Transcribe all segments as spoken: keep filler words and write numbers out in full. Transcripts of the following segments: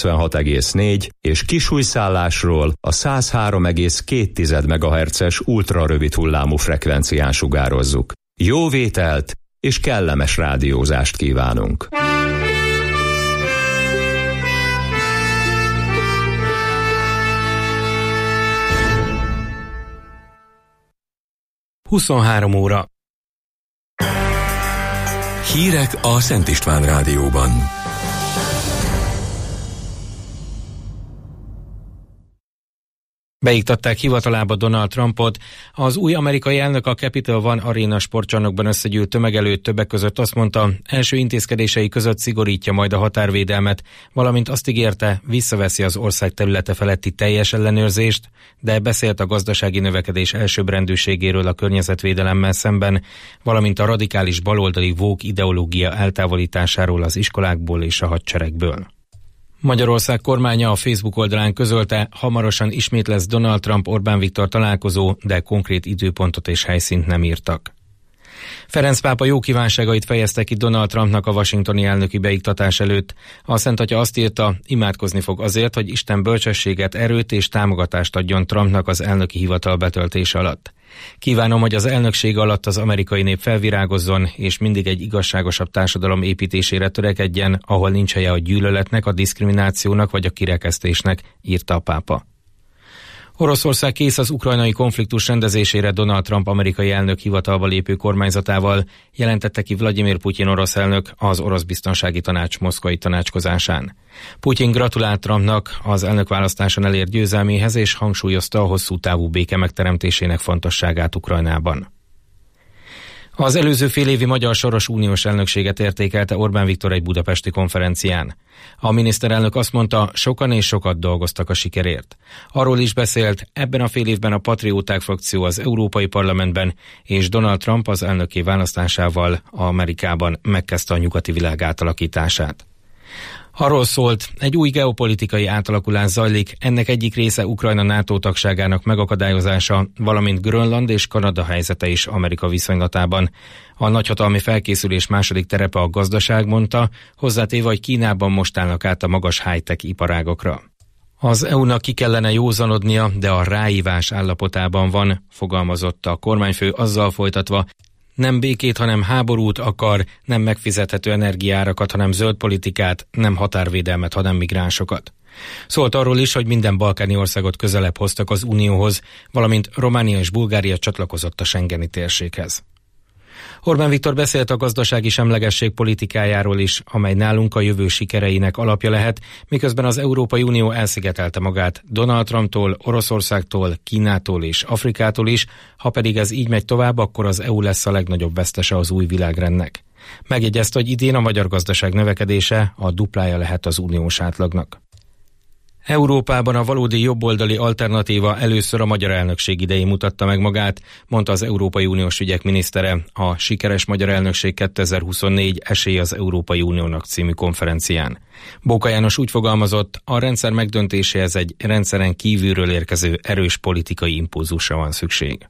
kilencvenhat egész négy és kisújszállásról a száz három egész két megahertzes ultrarövid hullámú frekvencián sugározzuk. Jó vételt és kellemes rádiózást kívánunk! huszonhárom óra. Hírek a Szent István Rádióban. Beiktatták hivatalába Donald Trumpot. Az új amerikai elnök a Capital One Arena sportcsarnokban összegyűlt tömeg előtt többek között azt mondta, első intézkedései között szigorítja majd a határvédelmet, valamint azt ígérte, visszaveszi az ország területe feletti teljes ellenőrzést, de beszélt a gazdasági növekedés elsőbbrendűségéről a környezetvédelemmel szemben, valamint a radikális baloldali woke ideológia eltávolításáról az iskolákból és a hadseregből. Magyarország kormánya a Facebook oldalán közölte, hamarosan ismét lesz Donald Trump-Orbán Viktor találkozó, de konkrét időpontot és helyszínt nem írtak. Ferenc pápa jó kívánságait fejezte ki Donald Trumpnak a washingtoni elnöki beiktatás előtt. A Szent Atya azt írta, imádkozni fog azért, hogy Isten bölcsességet, erőt és támogatást adjon Trumpnak az elnöki hivatal betöltése alatt. Kívánom, hogy az elnökség alatt az amerikai nép felvirágozzon, és mindig egy igazságosabb társadalom építésére törekedjen, ahol nincs helye a gyűlöletnek, a diszkriminációnak vagy a kirekesztésnek, írta a pápa. Oroszország kész az ukrajnai konfliktus rendezésére Donald Trump amerikai elnök hivatalba lépő kormányzatával, jelentette ki Vladimir Putyin orosz elnök az orosz biztonsági tanács moszkvai tanácskozásán. Putyin gratulált Trumpnak az elnökválasztáson elért győzelméhez és hangsúlyozta a hosszú távú béke megteremtésének fontosságát Ukrajnában. Az előző félévi magyar soros uniós elnökséget értékelte Orbán Viktor egy budapesti konferencián. A miniszterelnök azt mondta, sokan és sokat dolgoztak a sikerért. Arról is beszélt, ebben a fél évben a Patrióták frakció az Európai Parlamentben és Donald Trump az elnökké választásával Amerikában megkezdte a nyugati világ átalakítását. Arról szólt, egy új geopolitikai átalakulás zajlik, ennek egyik része Ukrajna NATO tagságának megakadályozása, valamint Grönland és Kanada helyzete is Amerika viszonylatában. A nagyhatalmi felkészülés második terepe a gazdaság, mondta, hozzátéve, hogy Kínában most állnak át a magas high-tech iparágokra. Az é u-nak ki kellene józanodnia, de a ráívás állapotában van, fogalmazott a kormányfő, azzal folytatva, nem békét, hanem háborút akar, nem megfizethető energiárakat, hanem zöld politikát, nem határvédelmet, hanem migránsokat. Szólt arról is, hogy minden balkáni országot közelebb hoztak az Unióhoz, valamint Románia és Bulgária csatlakozott a schengeni térséghez. Orbán Viktor beszélt a gazdasági semlegesség politikájáról is, amely nálunk a jövő sikereinek alapja lehet, miközben az Európai Unió elszigetelte magát Donald Trumptól, Oroszországtól, Kínától és Afrikától is, ha pedig ez így megy tovább, akkor az é u lesz a legnagyobb vesztese az új világrendnek. Megjegyezte, hogy idén a magyar gazdaság növekedése a duplája lehet az uniós átlagnak. Európában a valódi jobboldali alternatíva először a magyar elnökség idején mutatta meg magát, mondta az Európai Uniós ügyek minisztere a Sikeres Magyar Elnökség kétezer-huszonnégy esély az Európai Uniónak című konferencián. Bóka János úgy fogalmazott, a rendszer megdöntéséhez egy rendszeren kívülről érkező erős politikai impulzusra van szükség.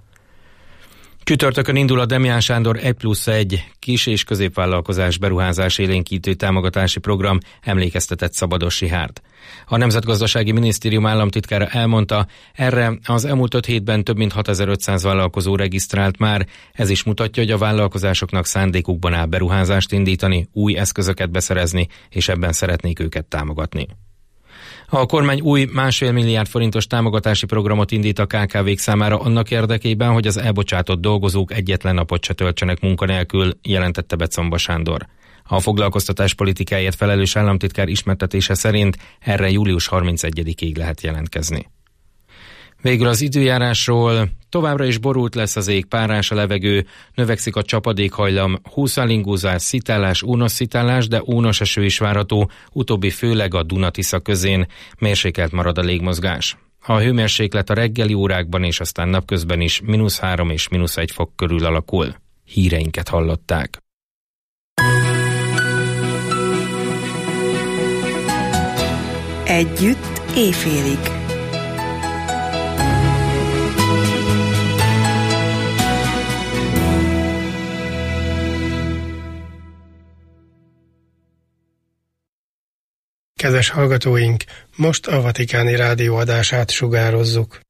Csütörtökön indul a Demján Sándor egy plusz egy kis- és középvállalkozás beruházás élénkítő támogatási program, emlékeztetett Szabados Richárd. A Nemzetgazdasági Minisztérium államtitkára elmondta, erre az elmúlt öt hétben több mint hatezer-ötszáz vállalkozó regisztrált már, ez is mutatja, hogy a vállalkozásoknak szándékukban áll beruházást indítani, új eszközöket beszerezni, és ebben szeretnék őket támogatni. A kormány új másfél milliárd forintos támogatási programot indít a ká ká vék számára annak érdekében, hogy az elbocsátott dolgozók egyetlen napot se töltsenek munkanélkül, jelentette Becomba Sándor. A foglalkoztatás politikáért felelős államtitkár ismertetése szerint erre július harmincegyedikéig lehet jelentkezni. Végül az időjárásról: továbbra is borult lesz az ég, párás a levegő, növekszik a csapadékhajlam, húszalingúzás, szitálás, ónos szitálás, de ónos eső is várható, utóbbi főleg a Duna-Tisza közén, mérsékelt marad a légmozgás. A hőmérséklet a reggeli órákban és aztán napközben is mínusz három és mínusz egy fok körül alakul. Híreinket hallották. Együtt éjfélig. Kedves hallgatóink, most a Vatikáni Rádió adását sugározzuk.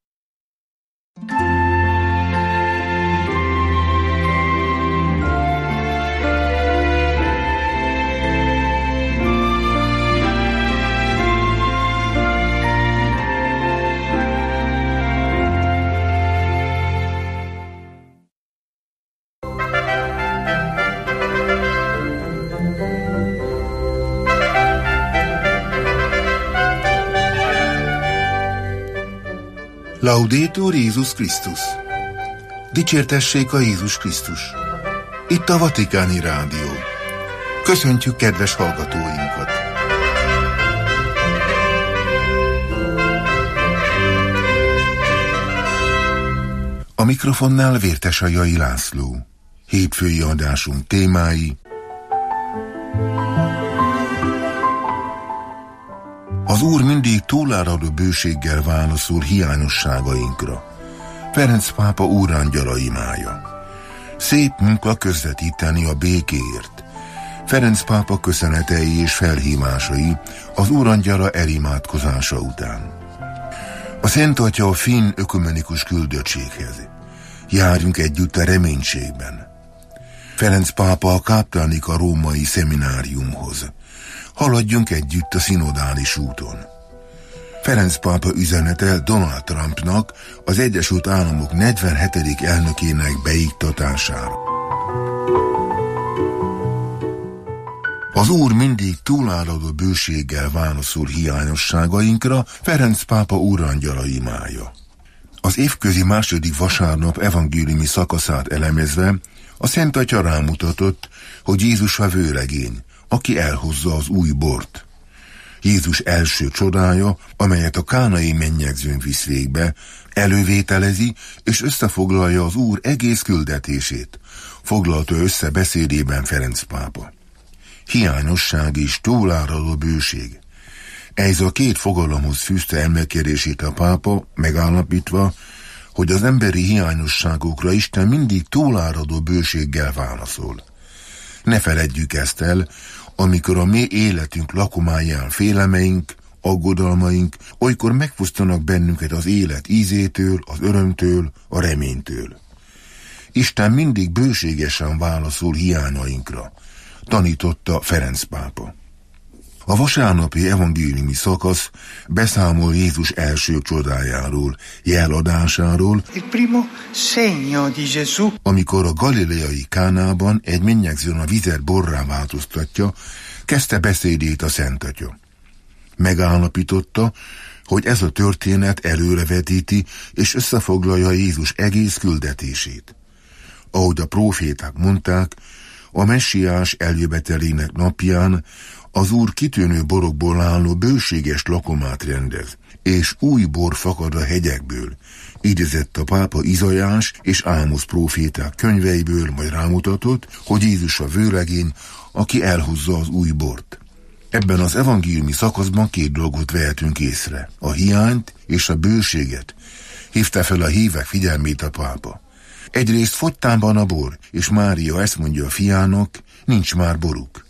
Laudetur Jézus Krisztus! Dicsértessék a Jézus Krisztus! Itt a Vatikáni Rádió. Köszöntjük kedves hallgatóinkat! A mikrofonnál Vértesajai László. Hétfői adásunk témái: az Úr mindig túláradó bőséggel válaszol hiányosságainkra. Ferenc pápa úrangyala imája. Szép munka közvetíteni a békéért. Ferenc pápa köszönetei és felhívásai az úrangyala elimádkozása után. A Szent Atya a finn ökumenikus küldöttséghez. Járjunk együtt a reménységben. Ferenc pápa a káptánika római szemináriumhoz. Haladjunk együtt a szinodális úton. Ferenc pápa üzenete Donald Trumpnak, az Egyesült Államok negyvenhetedik elnökének beiktatására. Az Úr mindig túláradó bőséggel válaszol hiányosságainkra, Ferenc pápa úrangyala imája. Az évközi második vasárnap evangéliumi szakaszát elemezve a Szent Atya rámutatott, hogy Jézus a vőlegény, aki elhozza az új bort. Jézus első csodája, amelyet a kánai mennyegzőn visz végbe, elővételezi és összefoglalja az Úr egész küldetését, foglalta össze beszédében Ferenc pápa. Hiányosság és túláradó bőség. Ez a két fogalomhoz fűzte emlékezését a pápa, megállapítva, hogy az emberi hiányosságokra Isten mindig túláradó bőséggel válaszol. Ne feledjük ezt el, amikor a mi életünk lakomáján félemeink, aggodalmaink olykor megfosztanak bennünket az élet ízétől, az örömtől, a reménytől. Isten mindig bőségesen válaszol hiányainkra, tanította Ferenc pápa. A vasárnapi evangéliumi szakasz beszámol Jézus első csodájáról, jeladásáról, amikor a galileai Kánában egy mennyegzőn a vizet borrá változtatja, kezdte beszédét a Szent Atya. Megállapította, hogy ez a történet előrevetíti és összefoglalja Jézus egész küldetését. Ahogy a próféták mondták, a messiás eljövetelének napján az Úr kitűnő borokból álló bőséges lakomát rendez, és új bor fakad a hegyekből, idézett a pápa Izaiás és Ámosz próféták könyveiből, majd rámutatott, hogy Jézus a vőlegény, aki elhozza az új bort. Ebben az evangéliumi szakaszban két dolgot vehetünk észre, a hiányt és a bőséget. Hívta fel a hívek figyelmét a pápa. Egyrészt fogytán a bor, és Mária ezt mondja a fiának, nincs már boruk.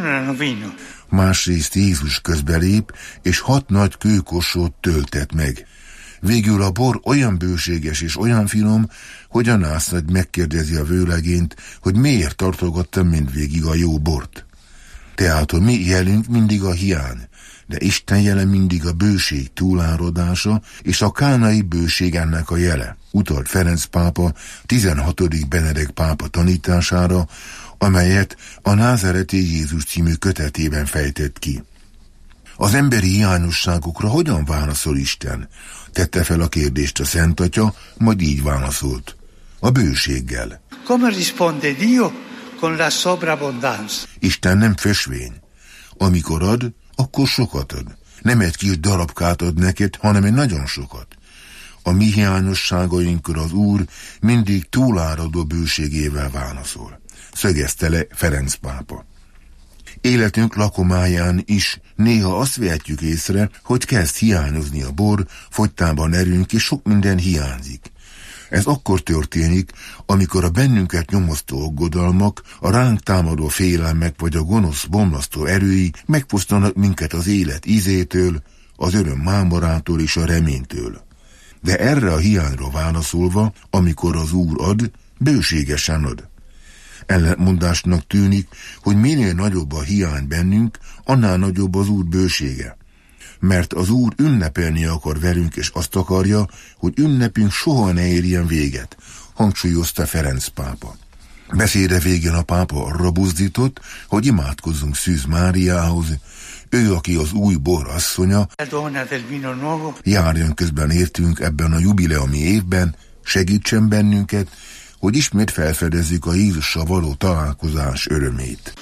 Másrészt Jézus közbelép, és hat nagy kőkorsót töltet meg. Végül a bor olyan bőséges és olyan finom, hogy a násznagy megkérdezi a vőlegényt, hogy miért tartogatta mindvégig a jó bort. Tehát a mi jelünk mindig a hiány, de Isten jele mindig a bőség túláradása, és a kánai bőség ennek a jele. Utalt Ferenc pápa tizenhatodik Benedek pápa tanítására, amelyet a Názáreti Jézus című kötetében fejtett ki. Az emberi hiányosságokra hogyan válaszol Isten? Tette fel a kérdést a Szent Atya, majd így válaszolt. A bőséggel. Come risponde Dio con la sovrabbondanza? Isten nem fösvény. Amikor ad, akkor sokat ad. Nem egy kis darabkát ad neked, hanem egy nagyon sokat. A mi hiányosságainkra az Úr mindig túláradó bőségével válaszol. Szögezte le Ferenc pápa. Életünk lakomáján is néha azt vehetjük észre, hogy kezd hiányozni a bor, fogytában erőnk, és sok minden hiányzik. Ez akkor történik, amikor a bennünket nyomosztó aggodalmak, a ránk támadó félelmek vagy a gonosz bomlasztó erői megfosztanak minket az élet ízétől, az öröm mámorától és a reménytől. De erre a hiányra válaszolva, amikor az Úr ad, bőségesen ad. Ellentmondásnak tűnik, hogy minél nagyobb a hiány bennünk, annál nagyobb az Úr bősége. Mert az Úr ünnepelni akar velünk, és azt akarja, hogy ünnepünk soha ne érjen véget, hangsúlyozta Ferenc pápa. Beszéde végén a pápa arra buzdított, hogy imádkozzunk Szűz Máriához, ő, aki az új bor asszonya, járjon közben értünk ebben a jubileumi évben, segítsen bennünket, hogy ismét felfedezzük a Jézussal való találkozás örömét.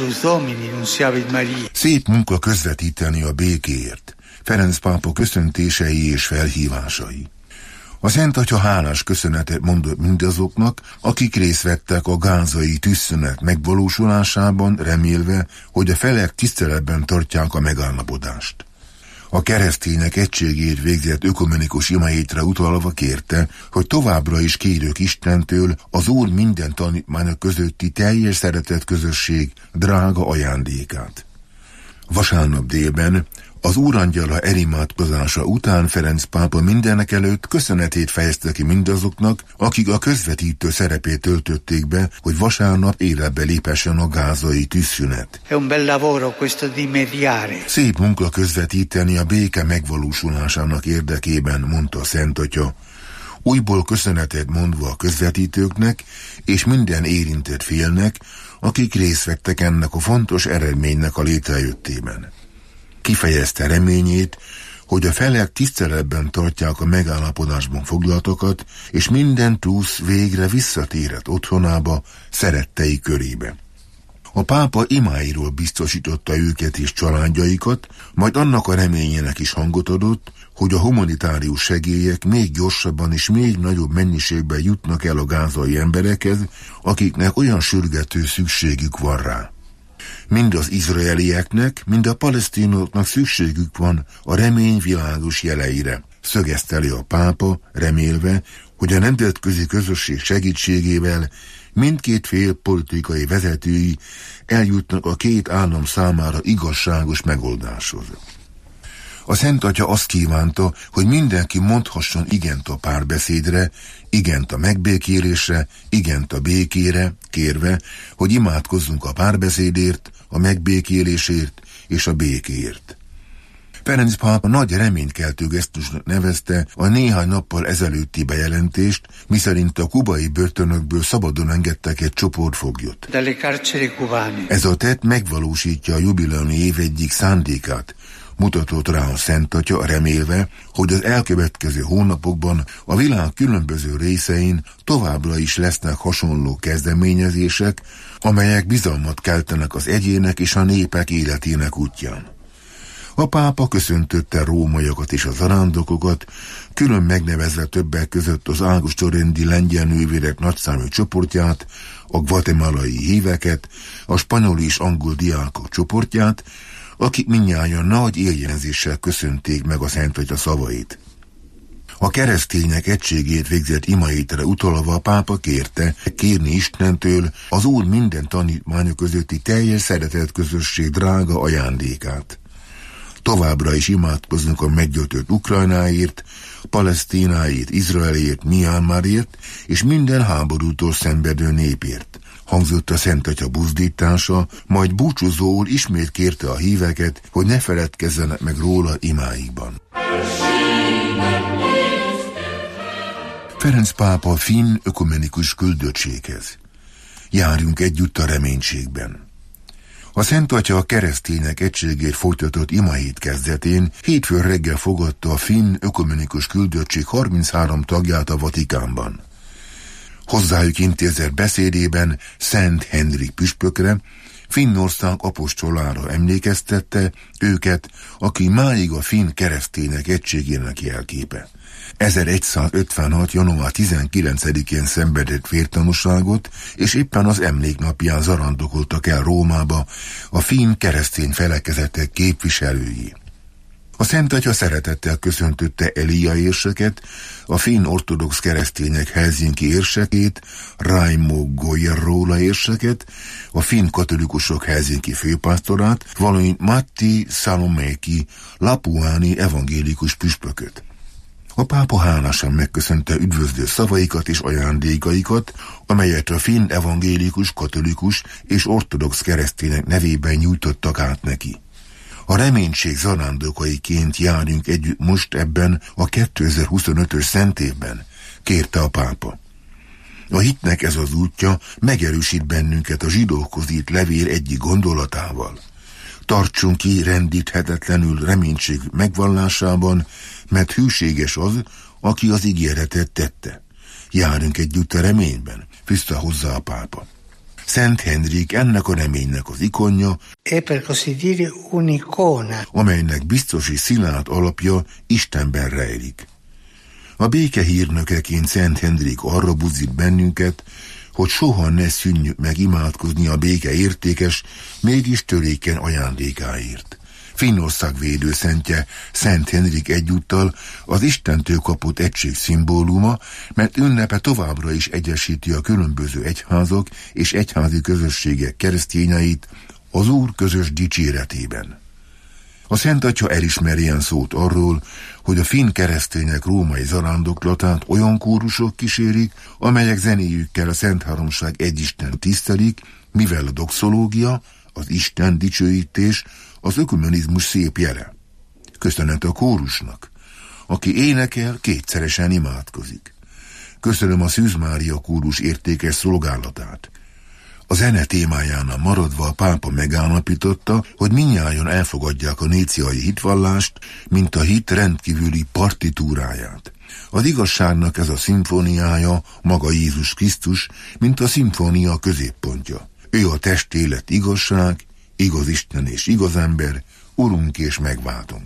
Szép munka közvetíteni a békéért, Ferenc pápa köszöntései és felhívásai. A Szent Atya hálás köszönetet mondott mindazoknak, akik részt vettek a gázai tűzszünet megvalósulásában, remélve, hogy a felek tiszteletben tartják a megállapodást. A keresztények egységét végzett ökumenikus imáitra utalva kérte, hogy továbbra is kérjük Istentől az Úr minden tanítmányok közötti teljes szeretet közösség drága ajándékát. Vasárnap délben az Úrangyala elimádkozása után Ferenc pápa mindenek előtt köszönetét fejezte ki mindazoknak, akik a közvetítő szerepét töltötték be, hogy vasárnap életbe lépessen a gázai tűzszünet. Szép munka közvetíteni a béke megvalósulásának érdekében, mondta a Szent Atya. Újból köszönetet mondva a közvetítőknek és minden érintett félnek, akik részt vettek ennek a fontos eredménynek a létrejöttében. Kifejezte reményét, hogy a felek tiszteletben tartják a megállapodásban foglaltokat, és minden túsz végre visszatérhet otthonába, szerettei körébe. A pápa imáiról biztosította őket és családjaikat, majd annak a reményének is hangot adott, hogy a humanitárius segélyek még gyorsabban és még nagyobb mennyiségben jutnak el a gázai emberekhez, akiknek olyan sürgető szükségük van rá. Mind az izraelieknek, mind a palesztinoknak szükségük van a remény világos jeleire, szögezteli a pápa, remélve, hogy a nemzetközi közösség segítségével mindkét fél politikai vezetői eljutnak a két állam számára igazságos megoldáshoz. A Szent Atya azt kívánta, hogy mindenki mondhasson igent a párbeszédre, igent a megbékélésre, igent a békére, kérve, hogy imádkozzunk a párbeszédért, a megbékélésért és a békéért. Ferenc pápa nagy reménykeltő gesztusnak nevezte a néhány nappal ezelőtti bejelentést, miszerint a kubai börtönökből szabadon engedtek egy csoport foglyot. Ez a tett megvalósítja a jubileumi év egyik szándékát, mutatott rá a Szent Atya, remélve, hogy az elkövetkező hónapokban a világ különböző részein továbbra is lesznek hasonló kezdeményezések, amelyek bizalmat keltenek az egyének és a népek életének útján. A pápa köszöntötte rómaiakat és a zarándokokat, külön megnevezve többek között az ágostorendi lengyel nővérek nagyszámú csoportját, a guatemalai híveket, a spanyol és angol diákok csoportját, akik mindnyájan nagy éljenzéssel köszönték meg a Szent Atya szavait. A keresztények egységét végzett imáitra utalva a pápa kérte, kérni Istentől az Úr minden tanítmányok közötti teljes szeretet közösség drága ajándékát. Továbbra is imádkozunk a meggyötört Ukrajnáért, Palesztináért, Izraelért, Miánmárért és minden háborútól szenvedő népért, hangzott a Szent Atya buzdítása, majd búcsúzóul ismét kérte a híveket, hogy ne feledkezzenek meg róla imáikban. Ferenc pápa finn ökumenikus küldöttséghez. Járjunk együtt a reménységben. A Szent Atya a keresztények egységért folytatott imahét kezdetén hétfőn reggel fogadta a finn ökumenikus küldöttség harminchárom tagját a Vatikánban. Hozzájuk intézett beszédében Szent Henrik püspökre, Finnország apostolára emlékeztette őket, aki máig a finn keresztények egységének jelképe. ezeregyszázötvenhat. január tizenkilencedikén szenvedett vértanúságot, és éppen az emléknapján zarándokoltak el Rómába a finn keresztény felekezetek képviselői. A Szent Atya szeretettel köszöntötte Elia érseket, a finn ortodox keresztények Helsinki érsekét, Raimo Goirola érseket, a finn katolikusok Helsinki főpásztorát, valamint Matti Salomäki lapuáni evangélikus püspököt. A pápa hálásan megköszönte üdvözlő szavaikat és ajándékaikat, amelyet a finn evangélikus, katolikus és ortodox keresztények nevében nyújtottak át neki. A reménység zarándokaiként járjunk együtt most ebben a kétezer-huszonötös szent évben, kérte a pápa. A hitnek ez az útja megerősít bennünket a zsidókhoz írt levél egyik gondolatával. Tartsunk ki rendíthetetlenül reménység megvallásában, mert hűséges az, aki az ígéretet tette. Járjunk együtt a reményben, fűzte hozzá a pápa. Szent Henrik ennek a reménynek az ikonja, è per così dire un'icona, amelynek biztos és szilárd alapja Istenben rejlik. A béke hírnökeként Szent Henrik arra buzdít bennünket, hogy soha ne szűnjük meg imádkozni a béke értékes, mégis törékeny ajándékáért. Finnország védőszentje, Szent Henrik egyúttal az Istentől kapott egység szimbóluma, mert ünnepe továbbra is egyesíti a különböző egyházak és egyházi közösségek keresztényeit az Úr közös dicséretében. A Szent Atya elismeri ilyen szót arról, hogy a finn keresztények római zarándoklatát olyan kórusok kísérik, amelyek zenéjükkel a Szent Háromság egy Isten tisztelik, mivel a doxológia, az Isten dicsőítés, az ökumenizmus szép jele. Köszönet a kórusnak, aki énekel, kétszeresen imádkozik. Köszönöm a Szűz Mária kórus értékes szolgálatát. A zene témájánál maradva a pápa megállapította, hogy mindnyájan elfogadják a níciai hitvallást, mint a hit rendkívüli partitúráját. Az igazságnak ez a szimfóniája maga Jézus Krisztus, mint a szimfónia középpontja. Ő a testélet igazság, igaz Isten és igaz ember, Urunk és megváltunk.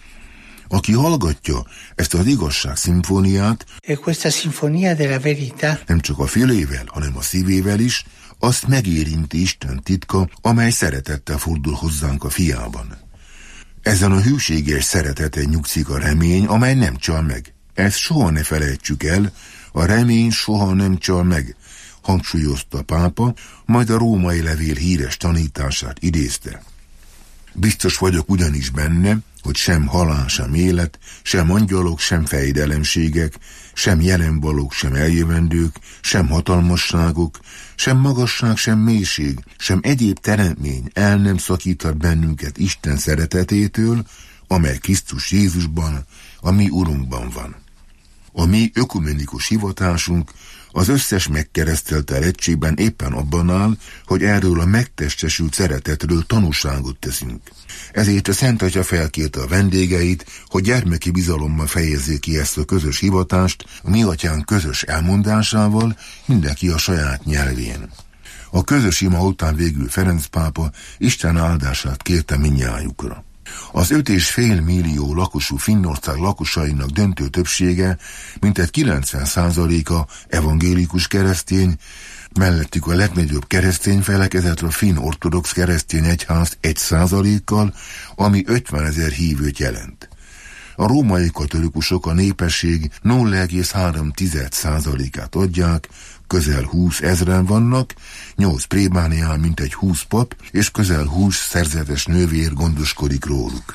Aki hallgatja ezt az igazság szimfóniát, e questa sinfonia della verità, nem csak a fülével, hanem a szívével is, azt megérinti Isten titka, amely szeretettel fordul hozzánk a fiában. Ezen a hűséges szereteten nyugszik a remény, amely nem csal meg. Ezt soha ne felejtsük el, a remény soha nem csal meg, hangsúlyozta a pápa, majd a római levél híres tanítását idézte. Biztos vagyok ugyanis benne, hogy sem halál, sem élet, sem angyalok, sem fejdelemségek, sem jelenvalók, sem eljövendők, sem hatalmasságok, sem magasság, sem mélység, sem egyéb teremtmény el nem szakíthat bennünket Isten szeretetétől, amely Krisztus Jézusban, a mi Urunkban van. A mi ökumenikus hivatásunk az összes megkeresztelt egységben éppen abban áll, hogy erről a megtestesült szeretetről tanúságot teszünk. Ezért a Szent Atya felkérte a vendégeit, hogy gyermeki bizalommal fejezzék ki ezt a közös hivatást, a mi atyánk közös elmondásával, mindenki a saját nyelvén. A közös ima után végül Ferenc pápa Isten áldását kérte mindnyájukra. Az öt és fél millió lakosú Finnország lakosainak döntő többsége, mintegy kilencven százaléka evangélikus keresztény, mellettük a legnagyobb keresztény felekezet a finn ortodox keresztény egyház egy százalékkal, ami ötvenezer hívőt jelent. A római katolikusok a népesség nulla egész három százalékát adják, közel húsz ezren vannak, nyolc plébánián mintegy húsz pap, és közel húsz szerzetes nővér gondoskodik róluk.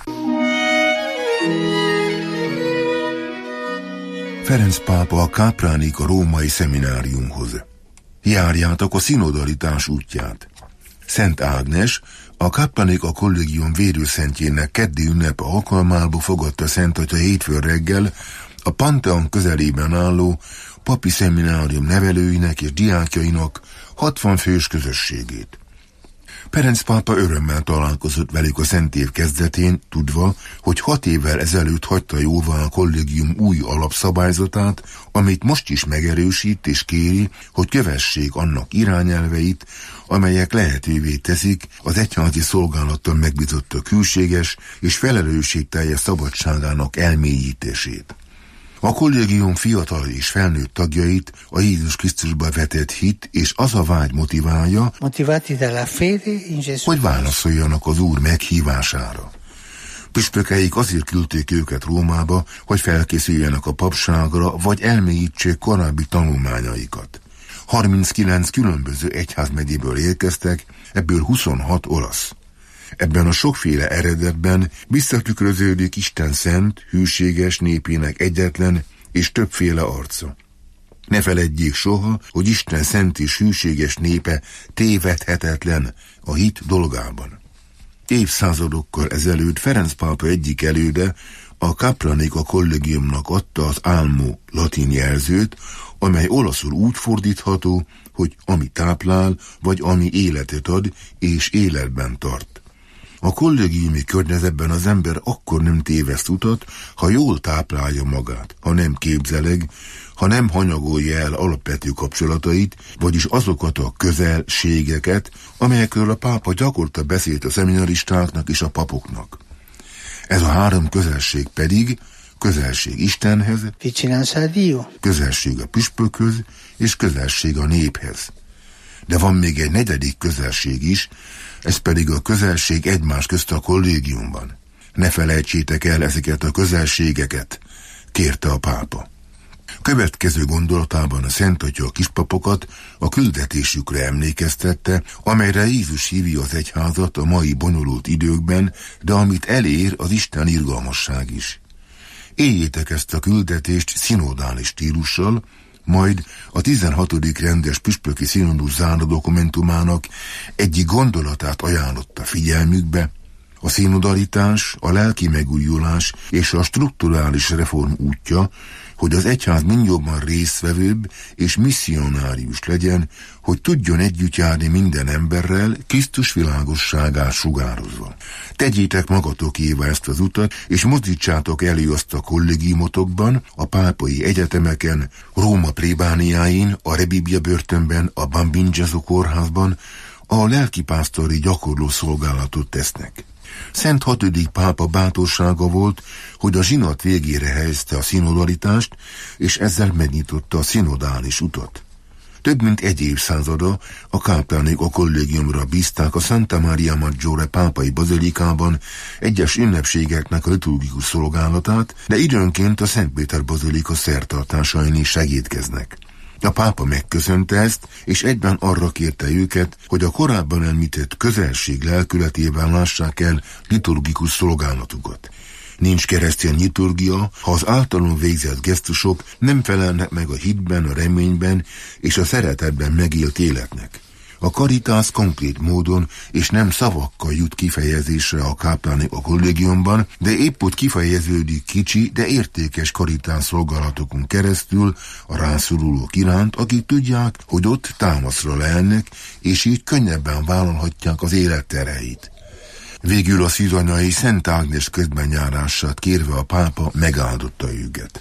Ferenc pápa a Kápránik a római szemináriumhoz. Járjátok a szinodalitás útját. Szent Ágnes, a Kápránik a kollégium védőszentjének keddi ünnepe alkalmából fogadta Szent Atya hétfőn reggel a Pantheon közelében álló papi szeminárium nevelőinek és diákjainak hatvan fős közösségét. Ferenc pápa örömmel találkozott velük a szent év kezdetén, tudva, hogy hat évvel ezelőtt hagyta jóvá a kollégium új alapszabályzatát, amit most is megerősít és kéri, hogy kövessék annak irányelveit, amelyek lehetővé teszik az egyházi szolgálattal megbízott hűséges és felelősségteljes szabadságának elmélyítését. A kollégium fiatal és felnőtt tagjait a Jézus Krisztusba vetett hit és az a vágy motiválja, hogy válaszoljanak az Úr meghívására. Püspökeik azért küldték őket Rómába, hogy felkészüljenek a papságra, vagy elmélyítsék korábbi tanulmányaikat. harminckilenc különböző egyházmegyéből érkeztek, ebből huszonhat olasz. Ebben a sokféle eredetben visszatükröződik Isten szent, hűséges népének egyetlen és többféle arca. Ne feledjék soha, hogy Isten szent és hűséges népe tévedhetetlen a hit dolgában. Évszázadokkal ezelőtt Ferenc pápa egyik előde, a Capranica Collegiumnak adta az álmó latin jelzőt, amely olaszul úgy fordítható, hogy ami táplál, vagy ami életet ad, és életben tart. A kollégiumi környezetben az ember akkor nem téveszt utat, ha jól táplálja magát, ha nem képzeleg, ha nem hanyagolja el alapvető kapcsolatait, vagyis azokat a közelségeket, amelyekről a pápa gyakorta beszélt a szeminaristáknak és a papoknak. Ez a három közelség pedig közelség Istenhez, közelség a püspökhöz és közelség a néphez. De van még egy negyedik közelség is, ez pedig a közelség egymás közt a kollégiumban. Ne felejtsétek el ezeket a közelségeket, kérte a pápa. Következő gondolatában a Szent Atya a kispapokat a küldetésükre emlékeztette, amelyre Jézus hívja az egyházat a mai bonyolult időkben, de amit elér az Isten irgalmasság is. Éljétek ezt a küldetést szinodális stílussal, majd a tizenhatodik rendes püspöki színodus záró dokumentumának egyik gondolatát ajánlotta figyelmükbe: a színodalitás, a lelki megújulás és a strukturális reform útja, hogy az egyház mindjobban résztvevőbb és misszionárius legyen, hogy tudjon együtt járni minden emberrel, Krisztus világosságát sugározva. Tegyétek magatokévá ezt az utat, és mozdítsátok elő azt a kollégiumotokban, a pápai egyetemeken, Róma plébániáin, a Rebibbia börtönben, a Bambin Gesù kórházban, a lelkipásztori gyakorló szolgálatot tesznek. Szent hatodik pápa bátorsága volt, hogy a zsinat végére helyezte a szinodalitást, és ezzel megnyitotta a szinodális utat. Több mint egy évszázada a káplánék a kollégiumra bízták a Santa Maria Maggiore pápai bazilikában egyes ünnepségeknek a liturgikus szolgálatát, de időnként a Szent Péter bazilika szertartásain is segítkeznek. A pápa megköszönte ezt, és egyben arra kérte őket, hogy a korábban említett közelség lelkületével lássák el liturgikus szolgálatukat. Nincs keresztény liturgia, ha az általán végzett gesztusok nem felelnek meg a hitben, a reményben és a szeretetben megélt életnek. A karitász konkrét módon és nem szavakkal jut kifejezésre a kápláni a kollégiumban, de épp ott kifejeződik kicsi, de értékes karitász szolgálatokon keresztül a rászorulók iránt, akik tudják, hogy ott támaszra lehetnek, és így könnyebben vállalhatják az élet terheit. Végül a szűzanyai Szent Ágnes közbenjárását kérve a pápa megáldotta őket.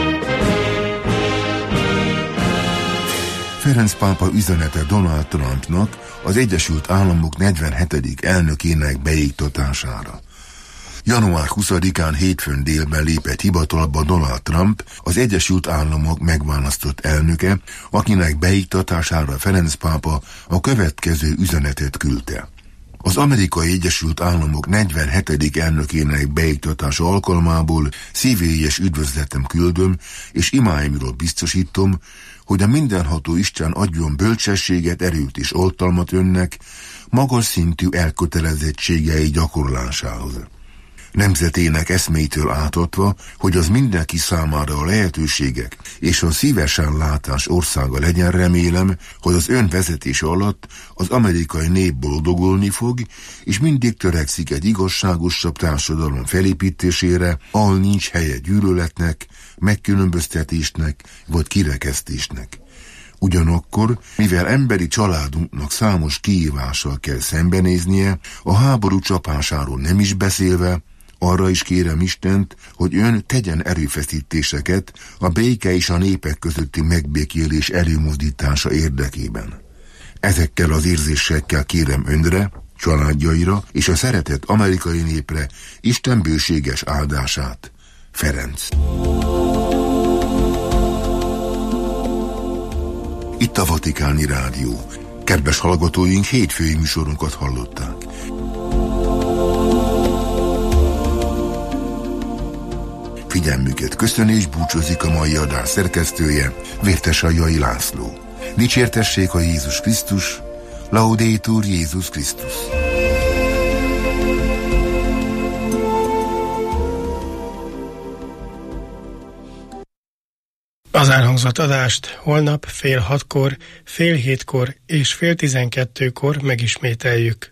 Ferenc pápa üzenete Donald Trumpnak, az Egyesült Államok negyvenhetedik elnökének beiktatására. január huszadikán hétfőn délben lépett hivatalba Donald Trump, az Egyesült Államok megválasztott elnöke, akinek beiktatására Ferenc pápa a következő üzenetet küldte. Az Amerikai Egyesült Államok negyvenhetedik elnökének beiktatása alkalmából szívélyes üdvözletem küldöm, és imáimról biztosítom, hogy a mindenható Isten adjon bölcsességet, erőt és oltalmat önnek, magas szintű elkötelezettségei gyakorlásához. Nemzetének eszméitől átadva, hogy az mindenki számára a lehetőségek és a szívesen látás országa legyen, remélem, hogy az ön vezetése alatt az amerikai nép boldogulni fog, és mindig törekszik egy igazságosabb társadalom felépítésére, ahol nincs helye gyűlöletnek, megkülönböztetésnek vagy kirekesztésnek. Ugyanakkor, mivel emberi családunknak számos kihívással kell szembenéznie, a háború csapásáról nem is beszélve, arra is kérem Istent, hogy ön tegyen erőfeszítéseket a béke és a népek közötti megbékélés előmozdítása érdekében. Ezekkel az érzésekkel kérem önre, családjaira és a szeretett amerikai népre Isten bőséges áldását. Ferenc. Itt a Vatikáni Rádió. Kedves hallgatóink, hétfői műsorunkat hallották. Figyelmüket köszöni és búcsúzik a mai adás szerkesztője, Vértesajjai László. Dicsértessék a Jézus Krisztus, Laudetur Jézus Krisztus. Az elhangzott adást holnap fél hatkor, fél hétkor és fél tizenkettőkor megismételjük.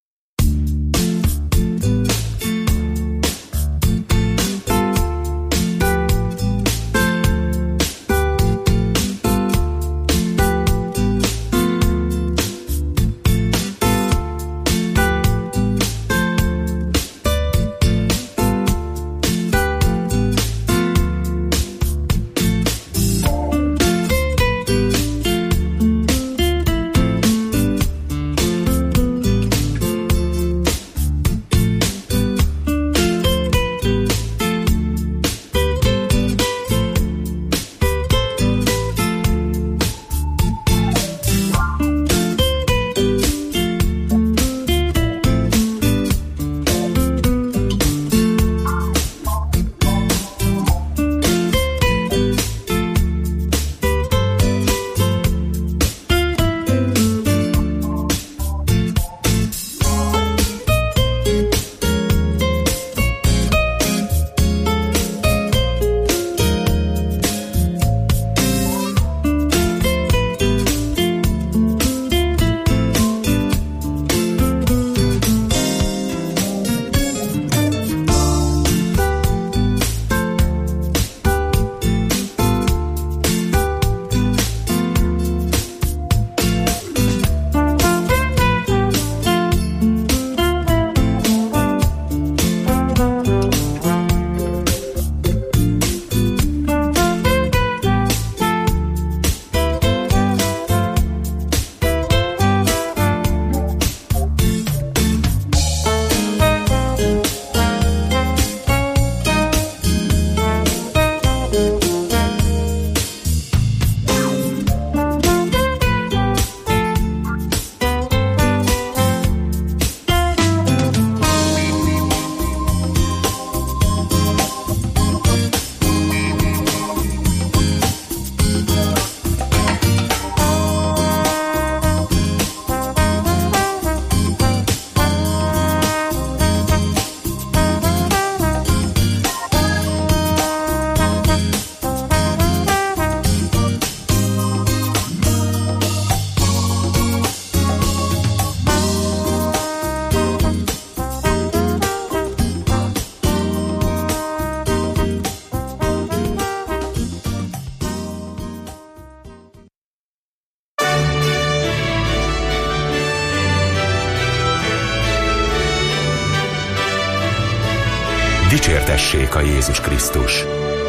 Dicsértessék a Jézus Krisztus.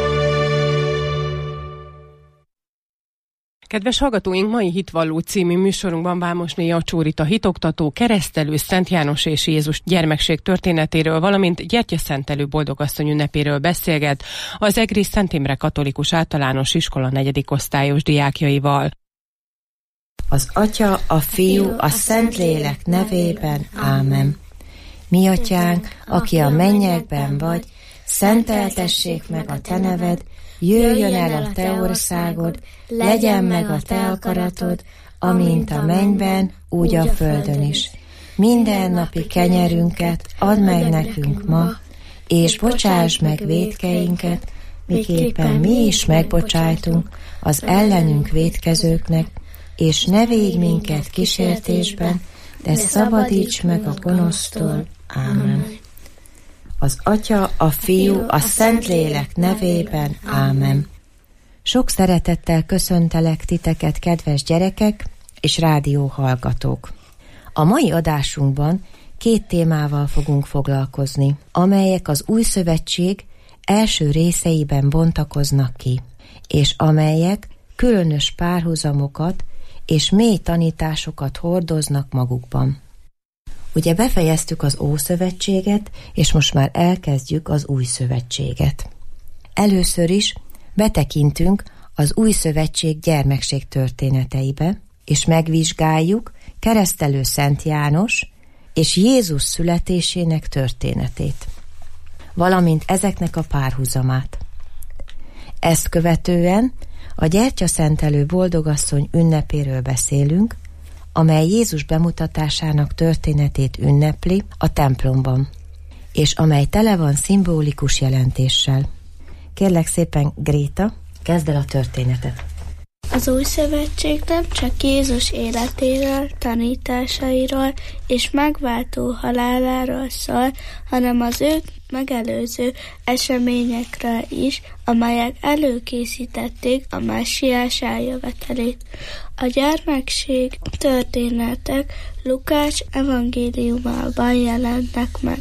Kedves hallgatóink, mai Hitvalló című műsorunkban Bámosné Jacsórita hitoktató, keresztelő Szent János és Jézus gyermekség történetéről, valamint Gyertyaszentelő boldogasszony ünnepéről beszélget az Egri Szent Imre Katolikus Általános Iskola negyedik osztályos diákjaival. Az Atya, a Fiú, a Szentlélek nevében. Ámen. Mi Atyánk, aki a mennyekben vagy, szenteltessék meg a te neved, jöjjön el a te országod, legyen meg a te akaratod, amint a mennyben, úgy a földön is. Minden napi kenyerünket add meg nekünk ma, és bocsáss meg vétkeinket, miképpen mi is megbocsájtunk az ellenünk vétkezőknek, és ne védj minket kísértésben, de szabadíts meg a gonosztól. Ámen. Az Atya, a Fiú, a Szentlélek nevében. Ámen. Sok szeretettel köszöntelek titeket, kedves gyerekek és rádióhallgatók. A mai adásunkban két témával fogunk foglalkozni, amelyek az Új Szövetség első részeiben bontakoznak ki, és amelyek különös párhuzamokat és mély tanításokat hordoznak magukban. Ugye befejeztük az Ószövetséget, és most már elkezdjük az Új Szövetséget. Először is betekintünk az Új Szövetség gyermekség történeteibe, és megvizsgáljuk keresztelő Szent János és Jézus születésének történetét. valamint ezeknek a párhuzamát. Ezt követően a gyertyaszentelő boldogasszony ünnepéről beszélünk, amely Jézus bemutatásának történetét ünnepli a templomban, és amely tele van szimbolikus jelentéssel. Kérlek szépen, Gréta, kezd el a történetet. Az új szövetség nem csak Jézus életéről, tanításairól és megváltó haláláról szól, hanem az őt megelőző eseményekről is, amelyek előkészítették a messiás eljövetelét. A gyermekség történetek Lukács evangéliumában jelennek meg.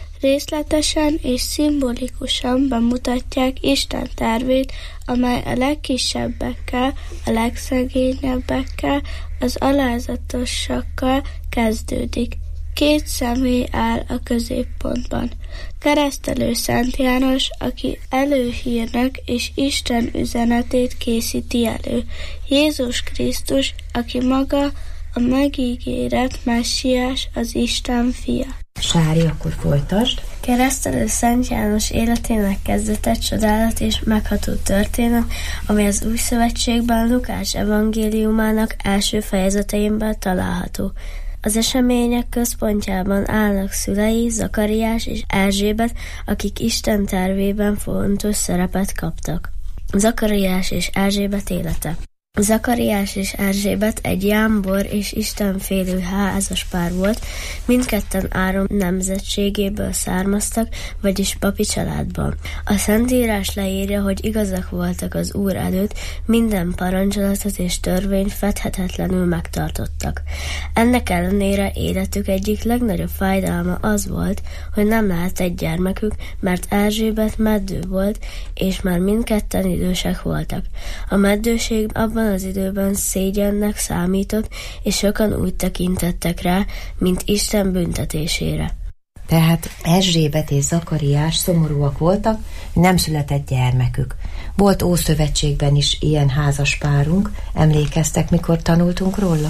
Részletesen és szimbolikusan bemutatják Isten tervét, amely a legkisebbekkel, a legszegényebbekkel, az alázatosakkal kezdődik. Két személy áll a középpontban. Keresztelő Szent János, aki előhírnek és Isten üzenetét készíti elő. Jézus Krisztus, aki maga a megígérett messiás, az Isten fia. Sári, akkor folytasd. Keresztelő Szent János életének kezdete csodálat és megható történet, ami az Új Szövetségben Lukács evangéliumának első fejezeteiben található. Az események központjában állnak szülei, Zakariás és Erzsébet, akik Isten tervében fontos szerepet kaptak. Zakariás és Erzsébet élete. Zakariás és Erzsébet egy jámbor és istenfélő házaspár volt, mindketten Áron nemzetségéből származtak, vagyis papi családban. A Szentírás leírja, hogy igazak voltak az Úr előtt, minden parancsolatot és törvényt fedhetetlenül megtartottak. Ennek ellenére életük egyik legnagyobb fájdalma az volt, hogy nem lehet egy gyermekük, mert Erzsébet meddő volt, és már mindketten idősek voltak. A meddőség abban az időben szégyennek számított, és sokan úgy tekintettek rá, mint Isten büntetésére. Tehát Erzsébet és Zakariás szomorúak voltak, hogy nem született gyermekük. Volt Ószövetségben is ilyen házaspárunk, emlékeztek, mikor tanultunk róla?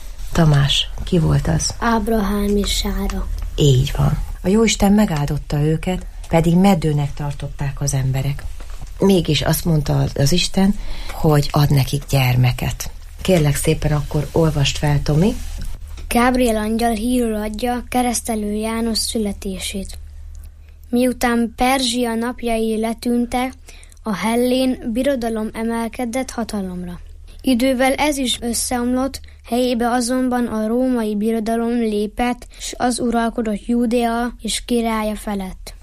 Tamás, ki volt az? Ábrahám és Sára. Így van. A Jóisten megáldotta őket, pedig meddőnek tartották az emberek. Mégis azt mondta az Isten, hogy ad nekik gyermeket. Kérlek szépen, akkor olvast fel, Tomi. Gábriel angyal hírül adja keresztelő János születését. Miután Perzsia napjai letűntek, a hellén birodalom emelkedett hatalomra. Idővel ez is összeomlott, helyébe azonban a római birodalom lépett, s az uralkodott Júdea és királya felett.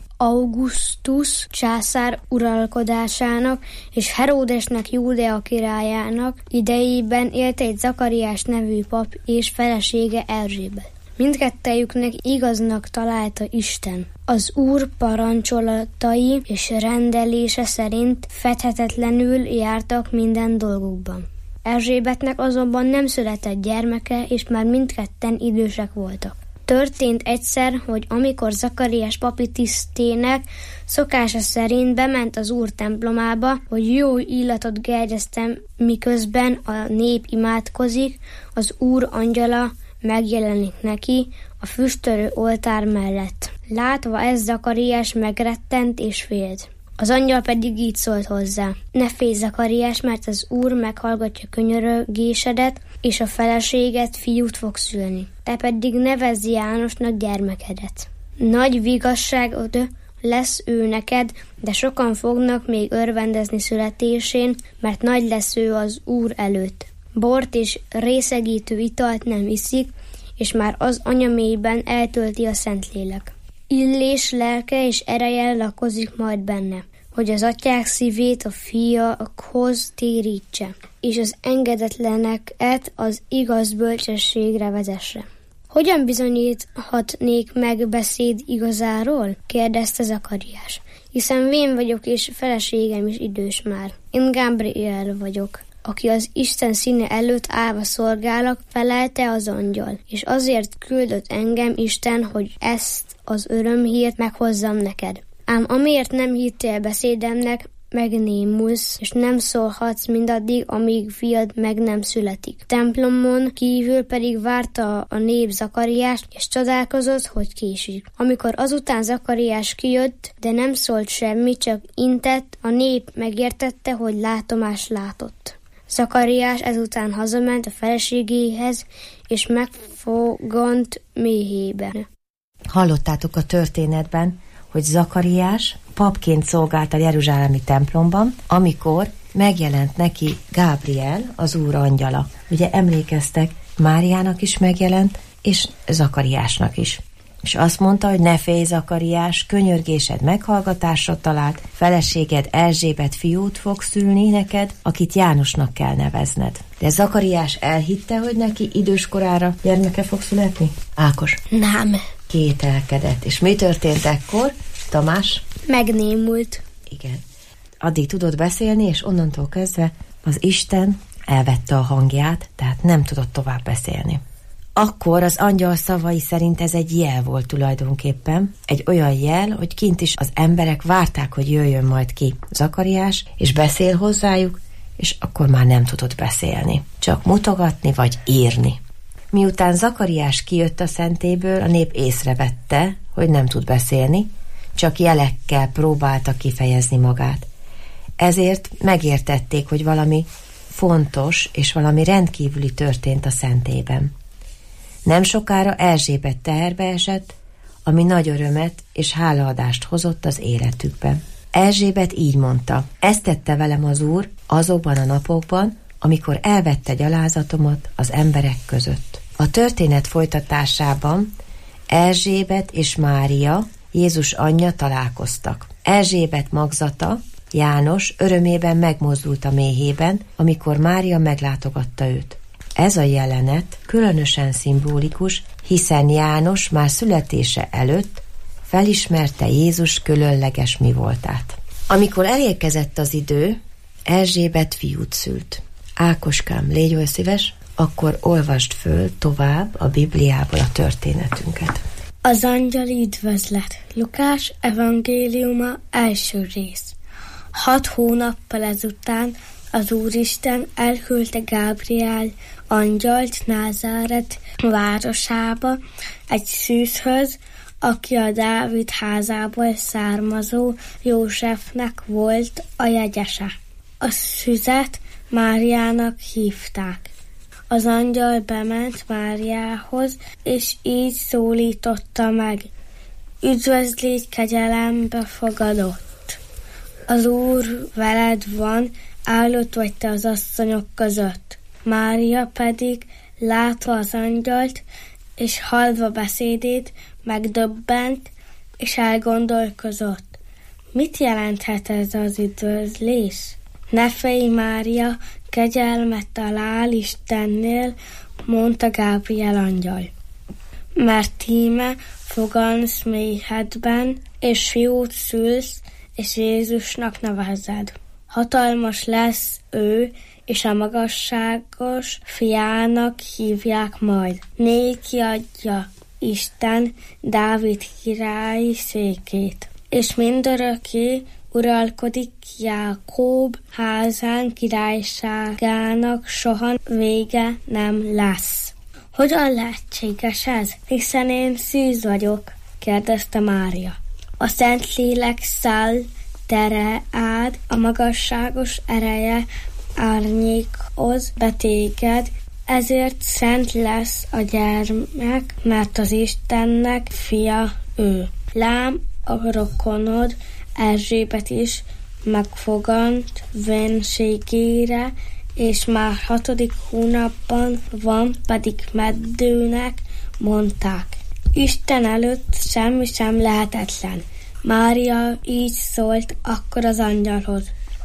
Augustus császár uralkodásának és Heródesnek, Júdea királyának idejében élt egy Zakariás nevű pap és felesége Erzsébet. Mindkettejüknek igaznak találta Isten. Az Úr parancsolatai és rendelése szerint fedhetetlenül jártak minden dolgukban. Erzsébetnek azonban nem született gyermeke, és már mindketten idősek voltak. Történt egyszer, hogy amikor Zakariás papi tisztének szokása szerint bement az Úr templomába, hogy jó illatot gerjesztem, miközben a nép imádkozik, az Úr angyala megjelenik neki a füstölő oltár mellett. Látva ezt, Zakariás megrettent és félt. Az angyal pedig így szólt hozzá: ne félj, Zakariás, mert az Úr meghallgatja könyörögésedet, és a feleséget fiút fog szülni. Te pedig nevezz Jánosnak gyermekedet. Nagy vigasságod lesz ő neked, de sokan fognak még örvendezni születésén, mert nagy lesz ő az Úr előtt. Bort és részegítő italt nem iszik, és már az anyamélyben eltölti a Szentlélek. Illés lelke és ereje lakozik majd benne, hogy az atyák szívét a fiakhoz térítse, és az engedetleneket az igaz bölcsességre vezesse. Hogyan bizonyíthatnék meg beszéd igazáról? kérdezte Zakariás. Hiszen vén vagyok, és feleségem is idős már. Én Gábriel vagyok, aki az Isten színe előtt állva szolgálak, felelte az angyal, és azért küldött engem Isten, hogy ezt az örömhírt meghozzam neked. Ám amiért nem hittél beszédemnek, megnémulsz, és nem szólhatsz mindaddig, amíg fiad meg nem születik. Templomon kívül pedig várta a nép Zakariást, és csodálkozott, hogy késik. Amikor azután Zakariás kijött, de nem szólt semmi, csak intett, a nép megértette, hogy látomást látott. Zakariás ezután hazament a feleségéhez, és megfogant méhében. Hallottátok a történetben, hogy Zakariás papként szolgált a jeruzsálemi templomban, amikor megjelent neki Gábriel, az Úr angyala. Ugye emlékeztek, Máriának is megjelent, és Zakariásnak is. És azt mondta, hogy ne félj, Zakariás, könyörgésed meghallgatásra talált, feleséged Erzsébet fiút fog szülni neked, akit Jánosnak kell nevezned. De Zakariás elhitte, hogy neki időskorára gyermeke fog születni? Ákos? Nem. Kételkedett. És mi történt ekkor, Tamás? Megnémult. Igen. Addig tudott beszélni, és onnantól kezdve az Isten elvette a hangját, tehát nem tudott tovább beszélni. Akkor az angyal szavai szerint ez egy jel volt tulajdonképpen, egy olyan jel, hogy kint is az emberek várták, hogy jöjjön majd ki Zakariás, és beszél hozzájuk, és akkor már nem tudott beszélni, csak mutogatni vagy írni. Miután Zakariás kijött a szentélyből, a nép észrevette, hogy nem tud beszélni, csak jelekkel próbálta kifejezni magát. Ezért megértették, hogy valami fontos és valami rendkívüli történt a szentélyben. Nem sokára Erzsébet teherbe esett, ami nagy örömet és hálaadást hozott az életükben. Erzsébet így mondta: ezt tette velem az Úr azokban a napokban, amikor elvette gyalázatomat az emberek között. A történet folytatásában Erzsébet és Mária, Jézus anyja találkoztak. Erzsébet magzata, János örömében megmozdult a méhében, amikor Mária meglátogatta őt. Ez a jelenet különösen szimbolikus, hiszen János már születése előtt felismerte Jézus különleges mi voltát. Amikor elérkezett az idő, Erzsébet fiút szült. Ákoskám, légy oly szíves, akkor olvasd föl tovább a Bibliából a történetünket. Az angyali üdvözlet. Lukás evangéliuma első rész. Hat hónappal ezután az Úristen elküldte Gábriel angyalt Názáret városába egy szűzhöz, aki a Dávid házából származó Józsefnek volt a jegyese. A szüzet Máriának hívták. Az angyal bement Máriához, és így szólította meg: üdvözlégy, kegyelembe fogadott! Az Úr veled van, áldott vagy te az asszonyok között. Mária pedig, látva az angyalt, és hallva beszédét, megdöbbent, és elgondolkozott: mit jelenthet ez az üdvözlés? Ne félj, Mária, kegyelmet talál Istennél, mondta Gábriel angyal. Mert íme fogansz méhedben, és fiút szülsz, és Jézusnak nevezed. Hatalmas lesz ő, és a magasságos fiának hívják majd. Néki adja Isten Dávid királyi székét, és mindörökké uralkodik Jákob házán, királyságának soha vége nem lesz. Hogyan lehetséges ez? Hiszen én szűz vagyok, kérdezte Mária. A Szentlélek száll tereád, a magasságos ereje árnyékoz be téged, ezért szent lesz a gyermek, mert az Istennek fia ő. Lám, a rokonod Erzsébet is megfogant vénségére, és már hatodik hónapban van, pedig meddőnek mondták. Isten előtt semmi sem lehetetlen. Mária így szólt akkor az angyalhoz: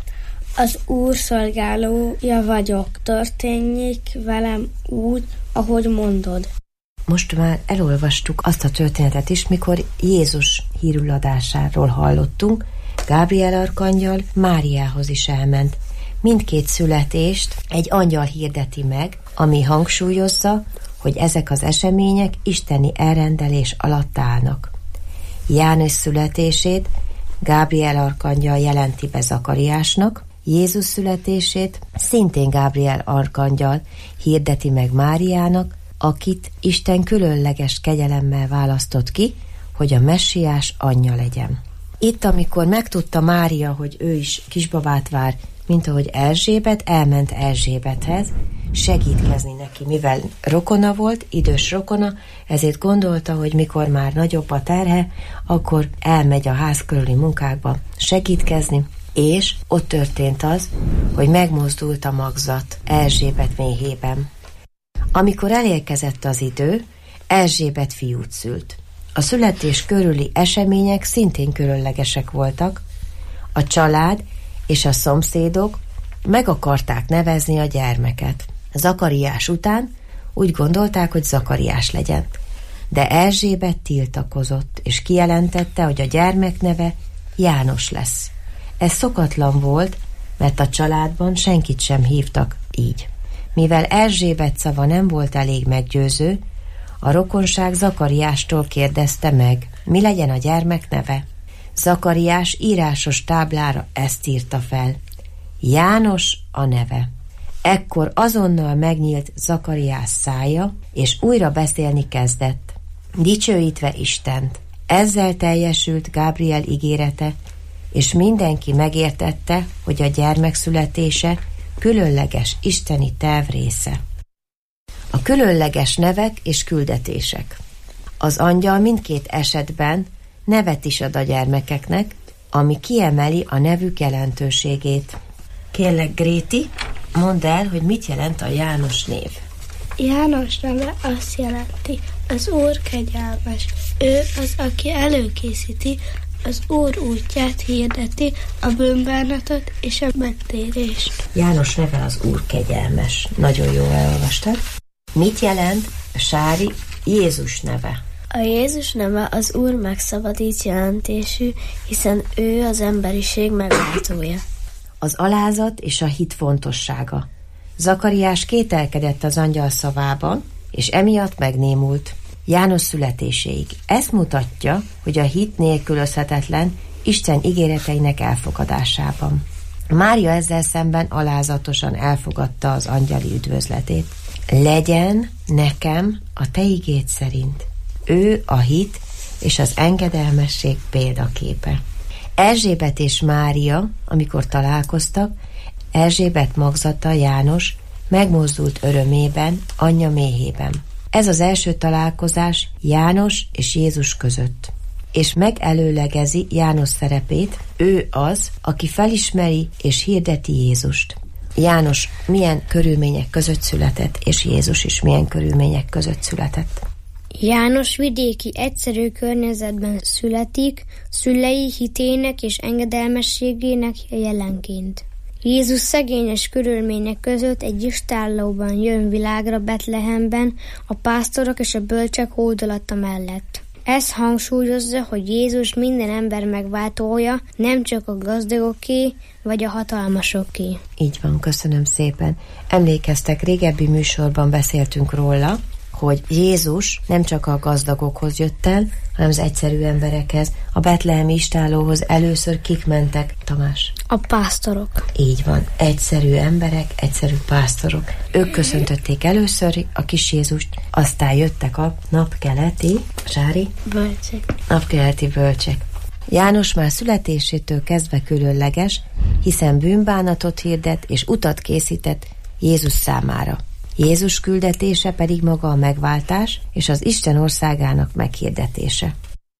az Úr szolgálója vagyok, történjék velem úgy, ahogy mondod. Most már elolvastuk azt a történetet is, mikor Jézus hírüladásáról hallottunk. Gábriel arkangyal Máriához is elment. Mindkét születést egy angyal hirdeti meg, ami hangsúlyozza, hogy ezek az események isteni elrendelés alatt állnak. János születését Gábriel arkangyal jelenti be Zakariásnak, Jézus születését szintén Gábriel arkangyal hirdeti meg Máriának, akit Isten különleges kegyelemmel választott ki, hogy a messiás anyja legyen. Itt, amikor megtudta Mária, hogy ő is kisbabát vár, mint ahogy Erzsébet, elment Erzsébethez segítkezni neki, mivel rokona volt, idős rokona, ezért gondolta, hogy mikor már nagyobb a terhe, akkor elmegy a ház körüli munkákba segítkezni, és ott történt az, hogy megmozdult a magzat Erzsébet méhében. Amikor elérkezett az idő, Erzsébet fiút szült. A születés körüli események szintén különlegesek voltak. A család és a szomszédok meg akarták nevezni a gyermeket. Zakariás után úgy gondolták, hogy Zakariás legyen. De Erzsébet tiltakozott, és kijelentette, hogy a gyermek neve János lesz. Ez szokatlan volt, mert a családban senkit sem hívtak így. Mivel Erzsébet szava nem volt elég meggyőző, a rokonság Zakariástól kérdezte meg, mi legyen a gyermek neve. Zakariás írásos táblára ezt írta fel. János a neve. Ekkor azonnal megnyílt Zakariás szája, és újra beszélni kezdett, dicsőítve Istent. Ezzel teljesült Gábriel ígérete, és mindenki megértette, hogy a gyermek születése különleges isteni terv része. A különleges nevek és küldetések. Az angyal mindkét esetben nevet is ad a gyermekeknek, ami kiemeli a nevük jelentőségét. Kérlek, Gréti, mondd el, hogy mit jelent a János név. János neve azt jelenti, az Úr kegyelmes. Ő az, aki előkészíti, az Úr útját hirdeti, a bűnbánatot és a megtérést. János neve az Úr kegyelmes. Nagyon jól elolvastad. Mit jelent a Sári Jézus neve? A Jézus neve az Úr megszabadít jelentésű, hiszen ő az emberiség megváltója. Az alázat és a hit fontossága. Zakariás kételkedett az angyal szavában, és emiatt megnémult János születéséig. Ezt mutatja, hogy a hit nélkülözhetetlen Isten ígéreteinek elfogadásában. Mária ezzel szemben alázatosan elfogadta az angyali üdvözletét. Legyen nekem a te igéd szerint. Ő a hit és az engedelmesség példaképe. Erzsébet és Mária, amikor találkoztak, Erzsébet magzata János megmozdult örömében, anyja méhében. Ez az első találkozás János és Jézus között, és megelőlegezi János szerepét, ő az, aki felismeri és hirdeti Jézust. János milyen körülmények között született, és Jézus is milyen körülmények között született. János vidéki, egyszerű környezetben születik, szülei hitének és engedelmességének jelenként. Jézus szegényes körülmények között egy istállóban jön világra Betlehemben, a pásztorok és a bölcsek hódolata mellett. Ez hangsúlyozza, hogy Jézus minden ember megváltója, nem csak a gazdagoké vagy a hatalmasoké. Így van, köszönöm szépen. Emlékeztek, régebbi műsorban beszéltünk róla, hogy Jézus nem csak a gazdagokhoz jött el, hanem az egyszerű emberekhez. A betlehemi istállóhoz először kik mentek, Tamás? A pásztorok. Így van, egyszerű emberek, egyszerű pásztorok. Ők köszöntötték először a kis Jézust, aztán jöttek a napkeleti, Zsári? Bölcsek. Napkeleti bölcsek. János már születésétől kezdve különleges, hiszen bűnbánatot hirdet és utat készített Jézus számára. Jézus küldetése pedig maga a megváltás és az Isten országának meghirdetése.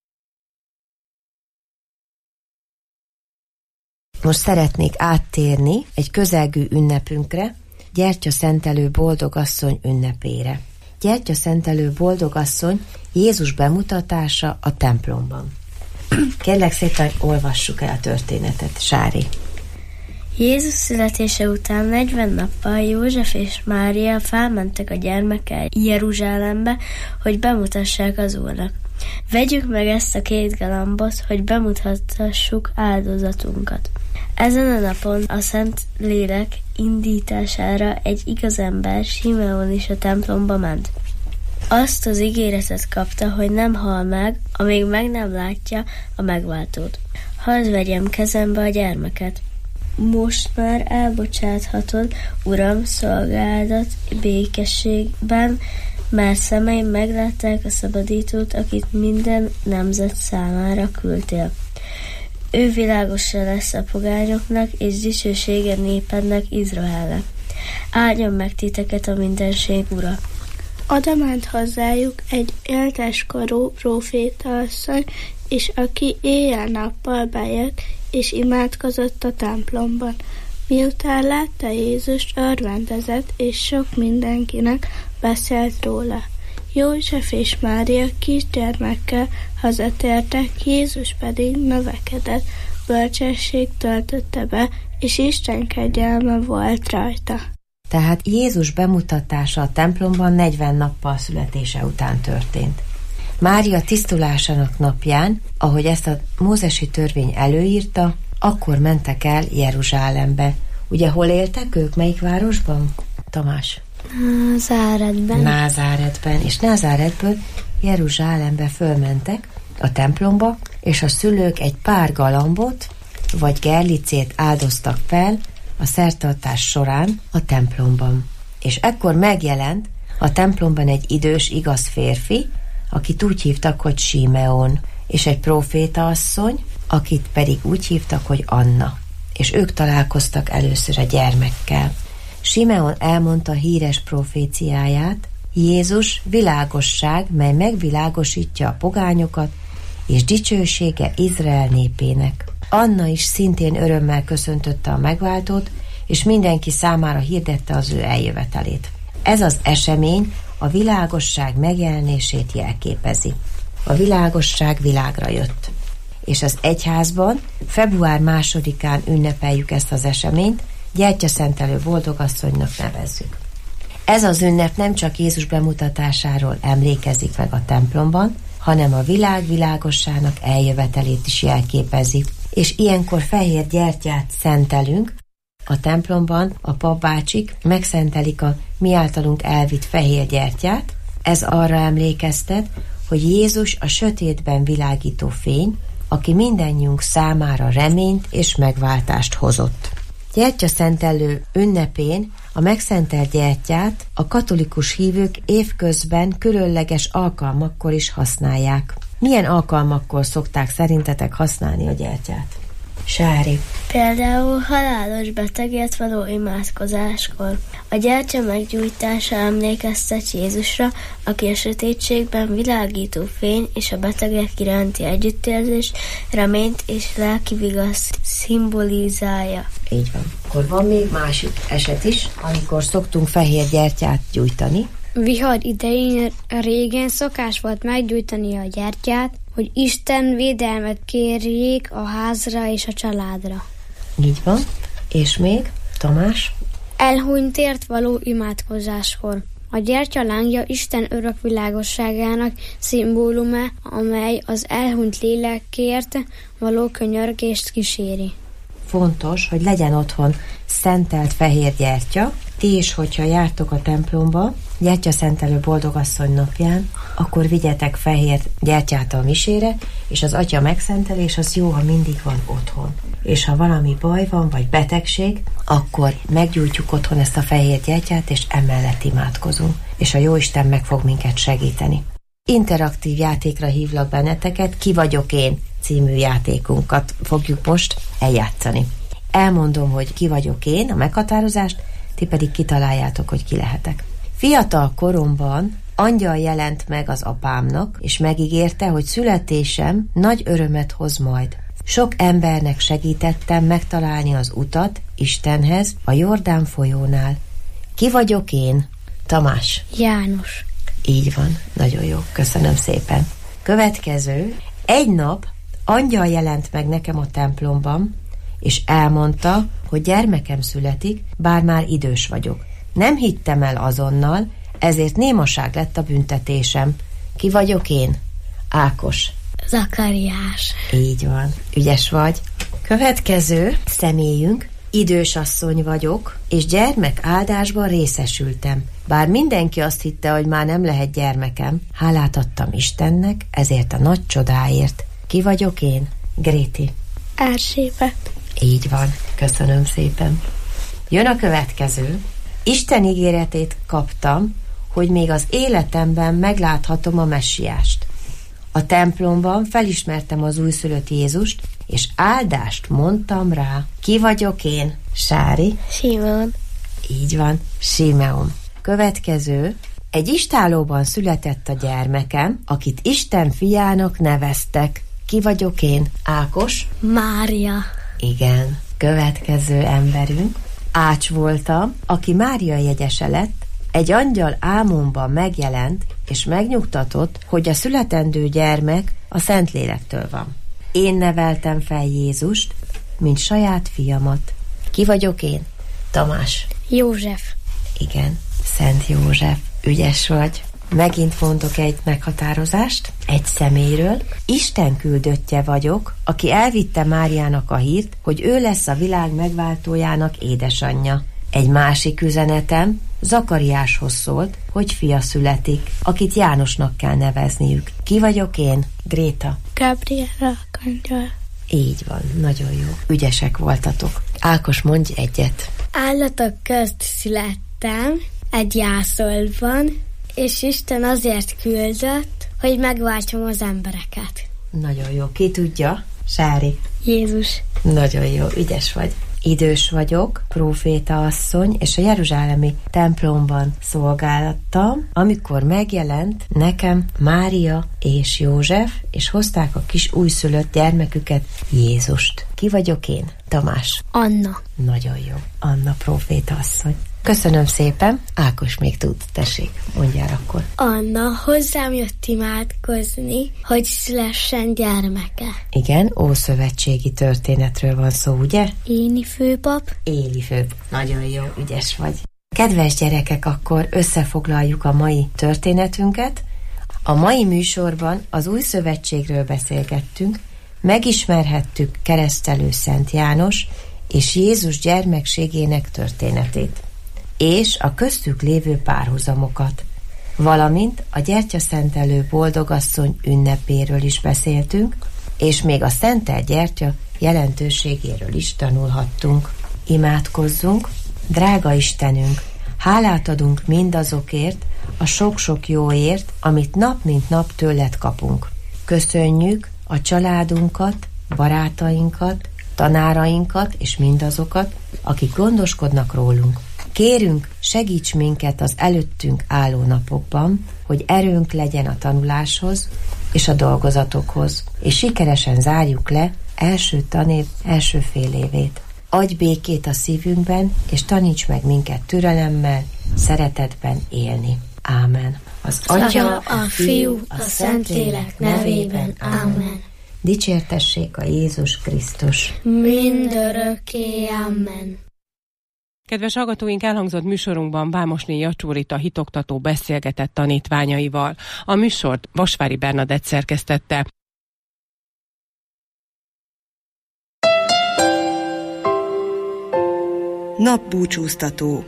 Most szeretnék áttérni egy közelgő ünnepünkre, Gyertyaszentelő Boldogasszony ünnepére. Gyertyaszentelő Boldogasszony Jézus bemutatása a templomban. Kérlek szépen, olvassuk el a történetet, Sári. Jézus születése után negyven nappal József és Mária felmentek a gyermekkel Jeruzsálembe, hogy bemutassák az Úrnak. Vegyük meg ezt a két galambot, hogy bemutathassuk áldozatunkat. Ezen a napon a Szent Lélek indítására egy igaz ember, Simeon is a templomba ment. Azt az ígéretet kapta, hogy nem hal meg, amíg meg nem látja a megváltót. hadd vegyem kezembe a gyermeket. Most már elbocsáthatod, Uram, szolgáladat békességben, mert szemeim meglátták a szabadítót, akit minden nemzet számára küldtél. Ő világosan lesz a pogányoknak, és dicsősége népednek, Izraelnek. Áldjon meg titeket a mindenség Ura! Oda ment hozzájuk egy élteskorú prófétaasszony, és aki éjjel-nappal bejött, és imádkozott a templomban. Miután látta Jézust, örvendezett, és sok mindenkinek beszélt róla. József és Mária kisgyermekkel hazatértek, Jézus pedig növekedett, bölcsesség töltötte be, és Isten kegyelme volt rajta. Tehát Jézus bemutatása a templomban negyven nappal születése után történt. Mária tisztulásának napján, ahogy ezt a mózesi törvény előírta, akkor mentek el Jeruzsálembe. Ugye hol éltek ők? Melyik városban? Tamás? Názáretben. Názáretben. És Názáretből Jeruzsálembe fölmentek a templomba, és a szülők egy pár galambot vagy gerlicét áldoztak fel a szertartás során a templomban. És ekkor megjelent a templomban egy idős, igaz férfi, akit úgy hívtak, hogy Simeon, és egy próféta asszony, akit pedig úgy hívtak, hogy Anna. És ők találkoztak először a gyermekkel. Simeon elmondta a híres proféciáját, Jézus világosság, mely megvilágosítja a pogányokat, és dicsősége Izrael népének. Anna is szintén örömmel köszöntötte a megváltót, és mindenki számára hirdette az ő eljövetelét. Ez az esemény a világosság megjelenését jelképezi. A világosság világra jött. És az egyházban február másodikán ünnepeljük ezt az eseményt, gyertyaszentelő boldogasszonynak nevezzük. Ez az ünnep nem csak Jézus bemutatásáról emlékezik meg a templomban, hanem a világ világossának eljövetelét is jelképezi. És ilyenkor fehér gyertyát szentelünk, a templomban a papbácsik megszentelik a mi általunk elvitt fehér gyertyát. Ez arra emlékeztet, hogy Jézus a sötétben világító fény, aki mindannyiunk számára reményt és megváltást hozott. Gyertyaszentelő ünnepén a megszentelt gyertyát a katolikus hívők évközben különleges alkalmakkor is használják. Milyen alkalmakkor szokták szerintetek használni a gyertyát? Sári. Például halálos betegért való imádkozáskor. A gyertya meggyújtása emlékeztet Jézusra, aki a sötétségben világító fény és a betegek iránti együttérzés, reményt és lelki vigaszt szimbolizálja. Így van. Akkor van még másik eset is, amikor szoktunk fehér gyertyát gyújtani. Vihar idején régen szokás volt meggyújtani a gyertyát, hogy Isten védelmet kérjék a házra és a családra. Így van. És még, Tamás? Elhunytért való imádkozáskor. A gyertya lángja Isten örök világosságának szimbóluma, amely az elhunyt lélekért való könyörgést kíséri. Fontos, hogy legyen otthon szentelt fehér gyertya, és hogyha jártok a templomba, gyertyaszentelő boldogasszony napján, akkor vigyetek fehér gyertyát a misére, és az atya megszentelés az jó, ha mindig van otthon. És ha valami baj van, vagy betegség, akkor meggyújtjuk otthon ezt a fehér gyertyát, és emellett imádkozunk. És a Jóisten meg fog minket segíteni. Interaktív játékra hívlak benneteket, Ki vagyok én című játékunkat fogjuk most eljátszani. Elmondom, hogy ki vagyok én, a meghatározást, ti pedig kitaláljátok, hogy ki lehetek. Fiatal koromban angyal jelent meg az apámnak, és megígérte, hogy születésem nagy örömet hoz majd. Sok embernek segítettem megtalálni az utat Istenhez a Jordán folyónál. Ki vagyok én? Tamás. János. Így van, nagyon jó, köszönöm szépen. Következő, egy nap angyal jelent meg nekem a templomban, és elmondta, hogy gyermekem születik, bár már idős vagyok. Nem hittem el azonnal, ezért némaság lett a büntetésem. Ki vagyok én? Ákos. Zakariás. Így van, ügyes vagy. Következő személyünk, idős asszony vagyok, és gyermek áldásban részesültem. Bár mindenki azt hitte, hogy már nem lehet gyermekem, hálát adtam Istennek, ezért a nagy csodáért. Ki vagyok én? Gréti. Erzsébet. Így van, köszönöm szépen. Jön a következő. Isten ígéretét kaptam, hogy még az életemben megláthatom a messiást. A templomban felismertem az újszülött Jézust, és áldást mondtam rá. Ki vagyok én? Sári? Simeon. Így van, Simeon. Következő. Egy istállóban született a gyermekem, akit Isten fiának neveztek. Ki vagyok én? Ákos? Mária. Igen. Következő emberünk. Ács voltam, aki Mária jegyese lett. Egy angyal álmomban megjelent, és megnyugtatott, hogy a születendő gyermek a Szentlélektől van. Én neveltem fel Jézust, mint saját fiamat. Ki vagyok én? Tamás. József. Igen, Szent József. Ügyes vagy. Megint mondok egy meghatározást egy személyről. Isten küldöttje vagyok, aki elvitte Máriának a hírt, hogy ő lesz a világ megváltójának édesanyja. Egy másik üzenetem Zakariáshoz szólt, hogy fia születik, akit Jánosnak kell nevezniük. Ki vagyok én? Gréta. Gabriela Arkangyal. Így van, nagyon jó. Ügyesek voltatok. Ákos, mondj egyet. Állatok közt születtem, egy jászolban, és Isten azért küldött, hogy megváltsam az embereket. Nagyon jó. Ki tudja? Sári. Jézus. Nagyon jó, ügyes vagy. Idős vagyok, próféta asszony, és a jeruzsálemi templomban szolgálattam, amikor megjelent nekem Mária és József, és hozták a kis újszülött gyermeküket, Jézust. Ki vagyok én? Tamás. Anna. Nagyon jó. Anna próféta asszony. Köszönöm szépen. Ákos még tud, tessék, mondjál akkor. Anna hozzám jött imádkozni, hogy szülessen gyermeke. Igen, ószövetségi történetről van szó, ugye? Éli főpap. Éli főpap. Nagyon jó, ügyes vagy. Kedves gyerekek, akkor összefoglaljuk a mai történetünket. A mai műsorban az új szövetségről beszélgettünk, megismerhettük keresztelő Szent János és Jézus gyermekségének történetét, és a köztük lévő párhuzamokat, valamint a gyertyaszentelő boldogasszony ünnepéről is beszéltünk, és még a szentelt gyertya jelentőségéről is tanulhattunk. Imádkozzunk, drága Istenünk, hálát adunk mindazokért, a sok-sok jóért, amit nap mint nap tőled kapunk. Köszönjük a családunkat, barátainkat, tanárainkat és mindazokat, akik gondoskodnak rólunk. Kérünk, segíts minket az előttünk álló napokban, hogy erőnk legyen a tanuláshoz és a dolgozatokhoz, és sikeresen zárjuk le első tanév első fél évét. Adj békét a szívünkben, és taníts meg minket türelemmel, szeretetben élni. Ámen. Az Atya, a Fiú, a Szentlélek nevében. Ámen. Dicsértessék a Jézus Krisztus. Mindörökké. Amen. Kedves hallgatóink, elhangzott műsorunkban Vámosné Jacsórita hitoktató beszélgetett tanítványaival. A műsort Vasvári Bernadett szerkesztette. Napbúcsúztató.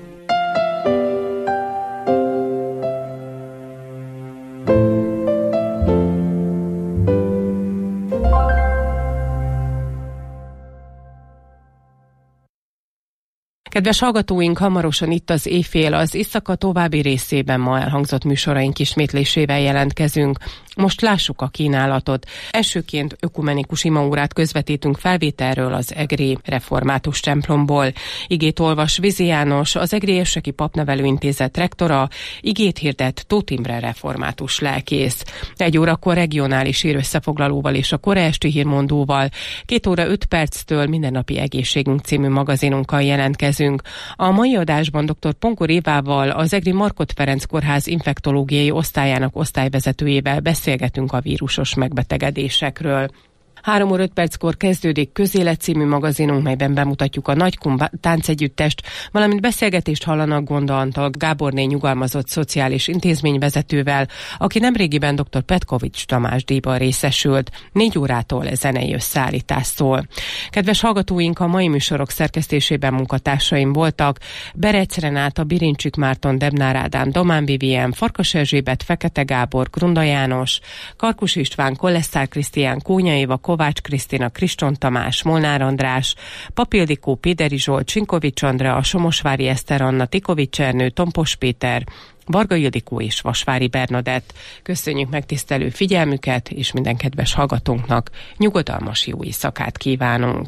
Kedves hallgatóink, hamarosan itt az éjfél, az éjszaka további részében ma elhangzott műsoraink ismétlésével jelentkezünk. Most lássuk a kínálatot. Elsőként ökumenikus imaórát közvetítünk felvételről az egri református templomból. Igét olvas Vizi János, az Egri Érseki Papnevelőintézet rektora, igét hirdet Tóth Imre református lelkész. Egy órakor regionális hírösszefoglalóval és a kora esti hírmondóval, két óra öt perctől Mindennapi Egészségünk című magazinunkkal jelentkezünk. A mai adásban dr. Ponkor Évával, az Egri Markhot Ferenc Kórház infektológiai osztályának osztályvezetőjével beszélgetünk a vírusos megbetegedésekről. Három óra öt perckor kezdődik Közélet című magazinunk, melyben bemutatjuk a Nagykum táncegyüttest, valamint beszélgetést hallanak Gonda Antal Gáborné nyugalmazott szociális intézményvezetővel, aki nemrégiben dr. Petkovics Tamás díjban részesült. Négy órától zenei összeállítás szól. Kedves hallgatóink, a mai műsorok szerkesztésében munkatársaim voltak: Berec Renáta, Birincsik Márton, Debnár Ádám, Domán Vivien, Farkas Erzsébet, Fekete Gábor, Grunda János, Karkus István, Kollesztár Krisztián, Kónya Éva, Kovács Krisztina, Kriston Tamás, Molnár András, Papildikó, Péderi Zsolt, Csinkovics Andrea, Somosvári Eszter Anna, Tikovics Ernő, Tompos Péter, Varga Ildikó és Vasvári Bernadett. Köszönjük megtisztelő figyelmüket, és minden kedves hallgatónknak nyugodalmas jó éjszakát kívánunk.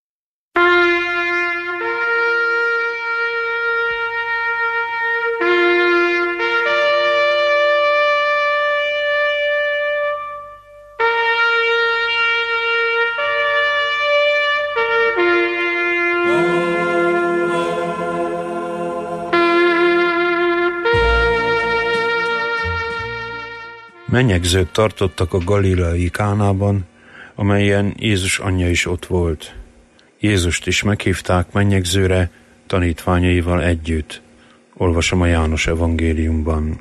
Menyegzőt tartottak a galileai Kánában, amelyen Jézus anyja is ott volt. Jézust is meghívták menyegzőre tanítványaival együtt. Olvasom a János evangéliumban.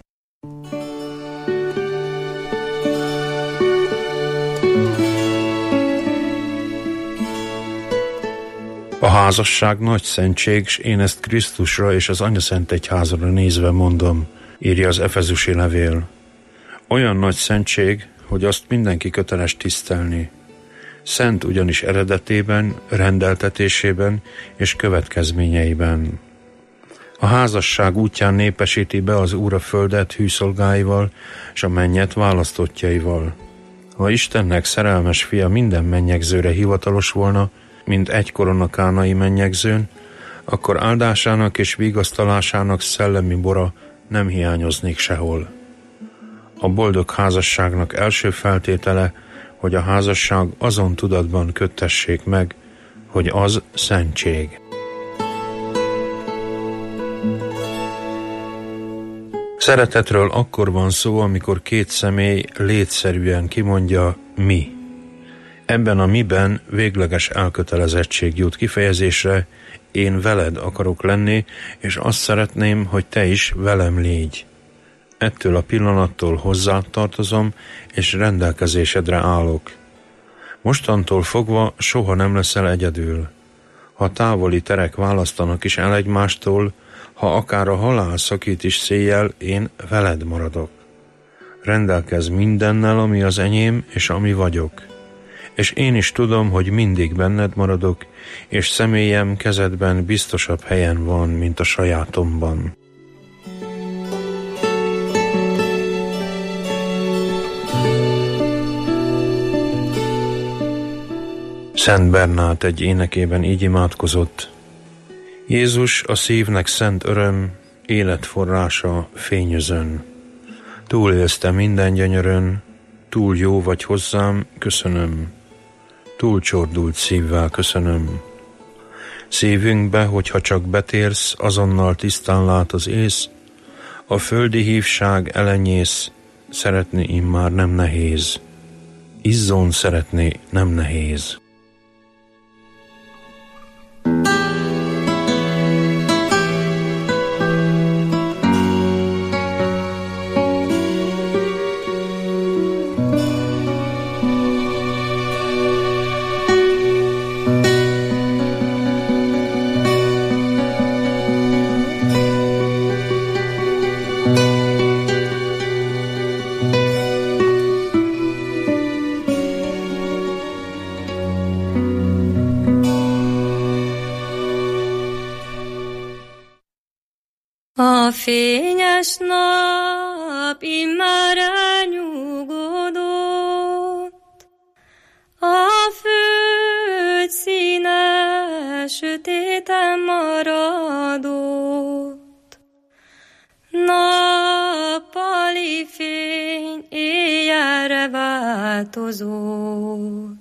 A házasság nagy szentség, s én ezt Krisztusra és az anyaszentegyházra nézve mondom, írja az Efezusi levél. Olyan nagy szentség, hogy azt mindenki köteles tisztelni. Szent ugyanis eredetében, rendeltetésében és következményeiben. A házasság útján népesíti be az Úr a földet hűszolgáival, és a mennyet választottjaival. Ha Istennek szerelmes fia minden mennyegzőre hivatalos volna, mint egykoron a kánai mennyegzőn, akkor áldásának és vigasztalásának szellemi bora nem hiányoznék sehol. A boldog házasságnak első feltétele, hogy a házasság azon tudatban köttessék meg, hogy az szentség. Szeretetről akkor van szó, amikor két személy létszerűen kimondja mi. Ebben a miben végleges elkötelezettség jut kifejezésre, én veled akarok lenni, és azt szeretném, hogy te is velem légy. Ettől a pillanattól hozzád tartozom, és rendelkezésedre állok. Mostantól fogva soha nem leszel egyedül. Ha távoli terek választanak is el egymástól, ha akár a halál szakít is széjjel, én veled maradok. Rendelkezz mindennel, ami az enyém, és ami vagyok. És én is tudom, hogy mindig benned maradok, és személyem kezedben biztosabb helyen van, mint a sajátomban. Szent Bernát egy énekében így imádkozott. Jézus a szívnek szent öröm, életforrása fényözön. Túlélsz te minden gyönyörön, túl jó vagy hozzám, köszönöm. Túl csordult szívvel köszönöm. Szívünkbe, hogyha csak betérsz, azonnal tisztán lát az ész, a földi hívság elenyész, szeretni immár nem nehéz. Izzon szeretni nem nehéz. A fényes nap immár elnyugodott, a föld színe sötéten maradott. Nappali fény éjjelre változott.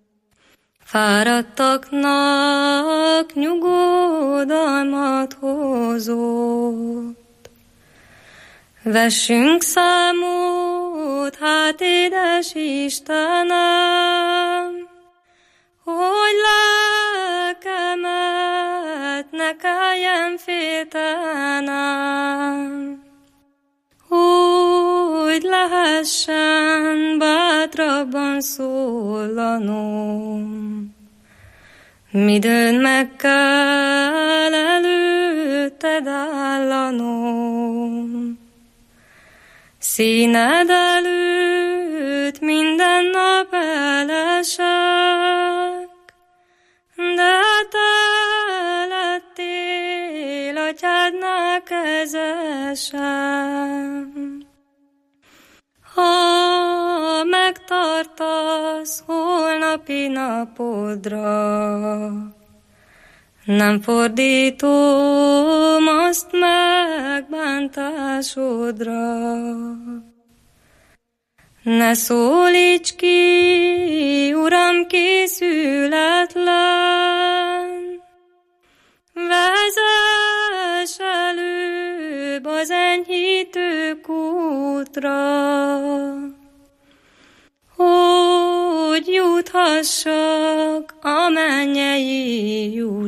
Fáradtaknak nyugodalmat hozott. Vessünk számot, hát édes Istenem, hogy lelkemet ne kelljen féltenem, hogy lehessen bátrabban szólanom. Midőn meg kell előtted állanom, színed előtt minden nap elesem, rendelkezésem. Ha megtartasz holnapi napodra, nem fordítom azt megbántásodra. Ne szólíts ki, Uram, készületlen, vezess előbb az enyhítő kútra, hogy juthassak a mennyei út.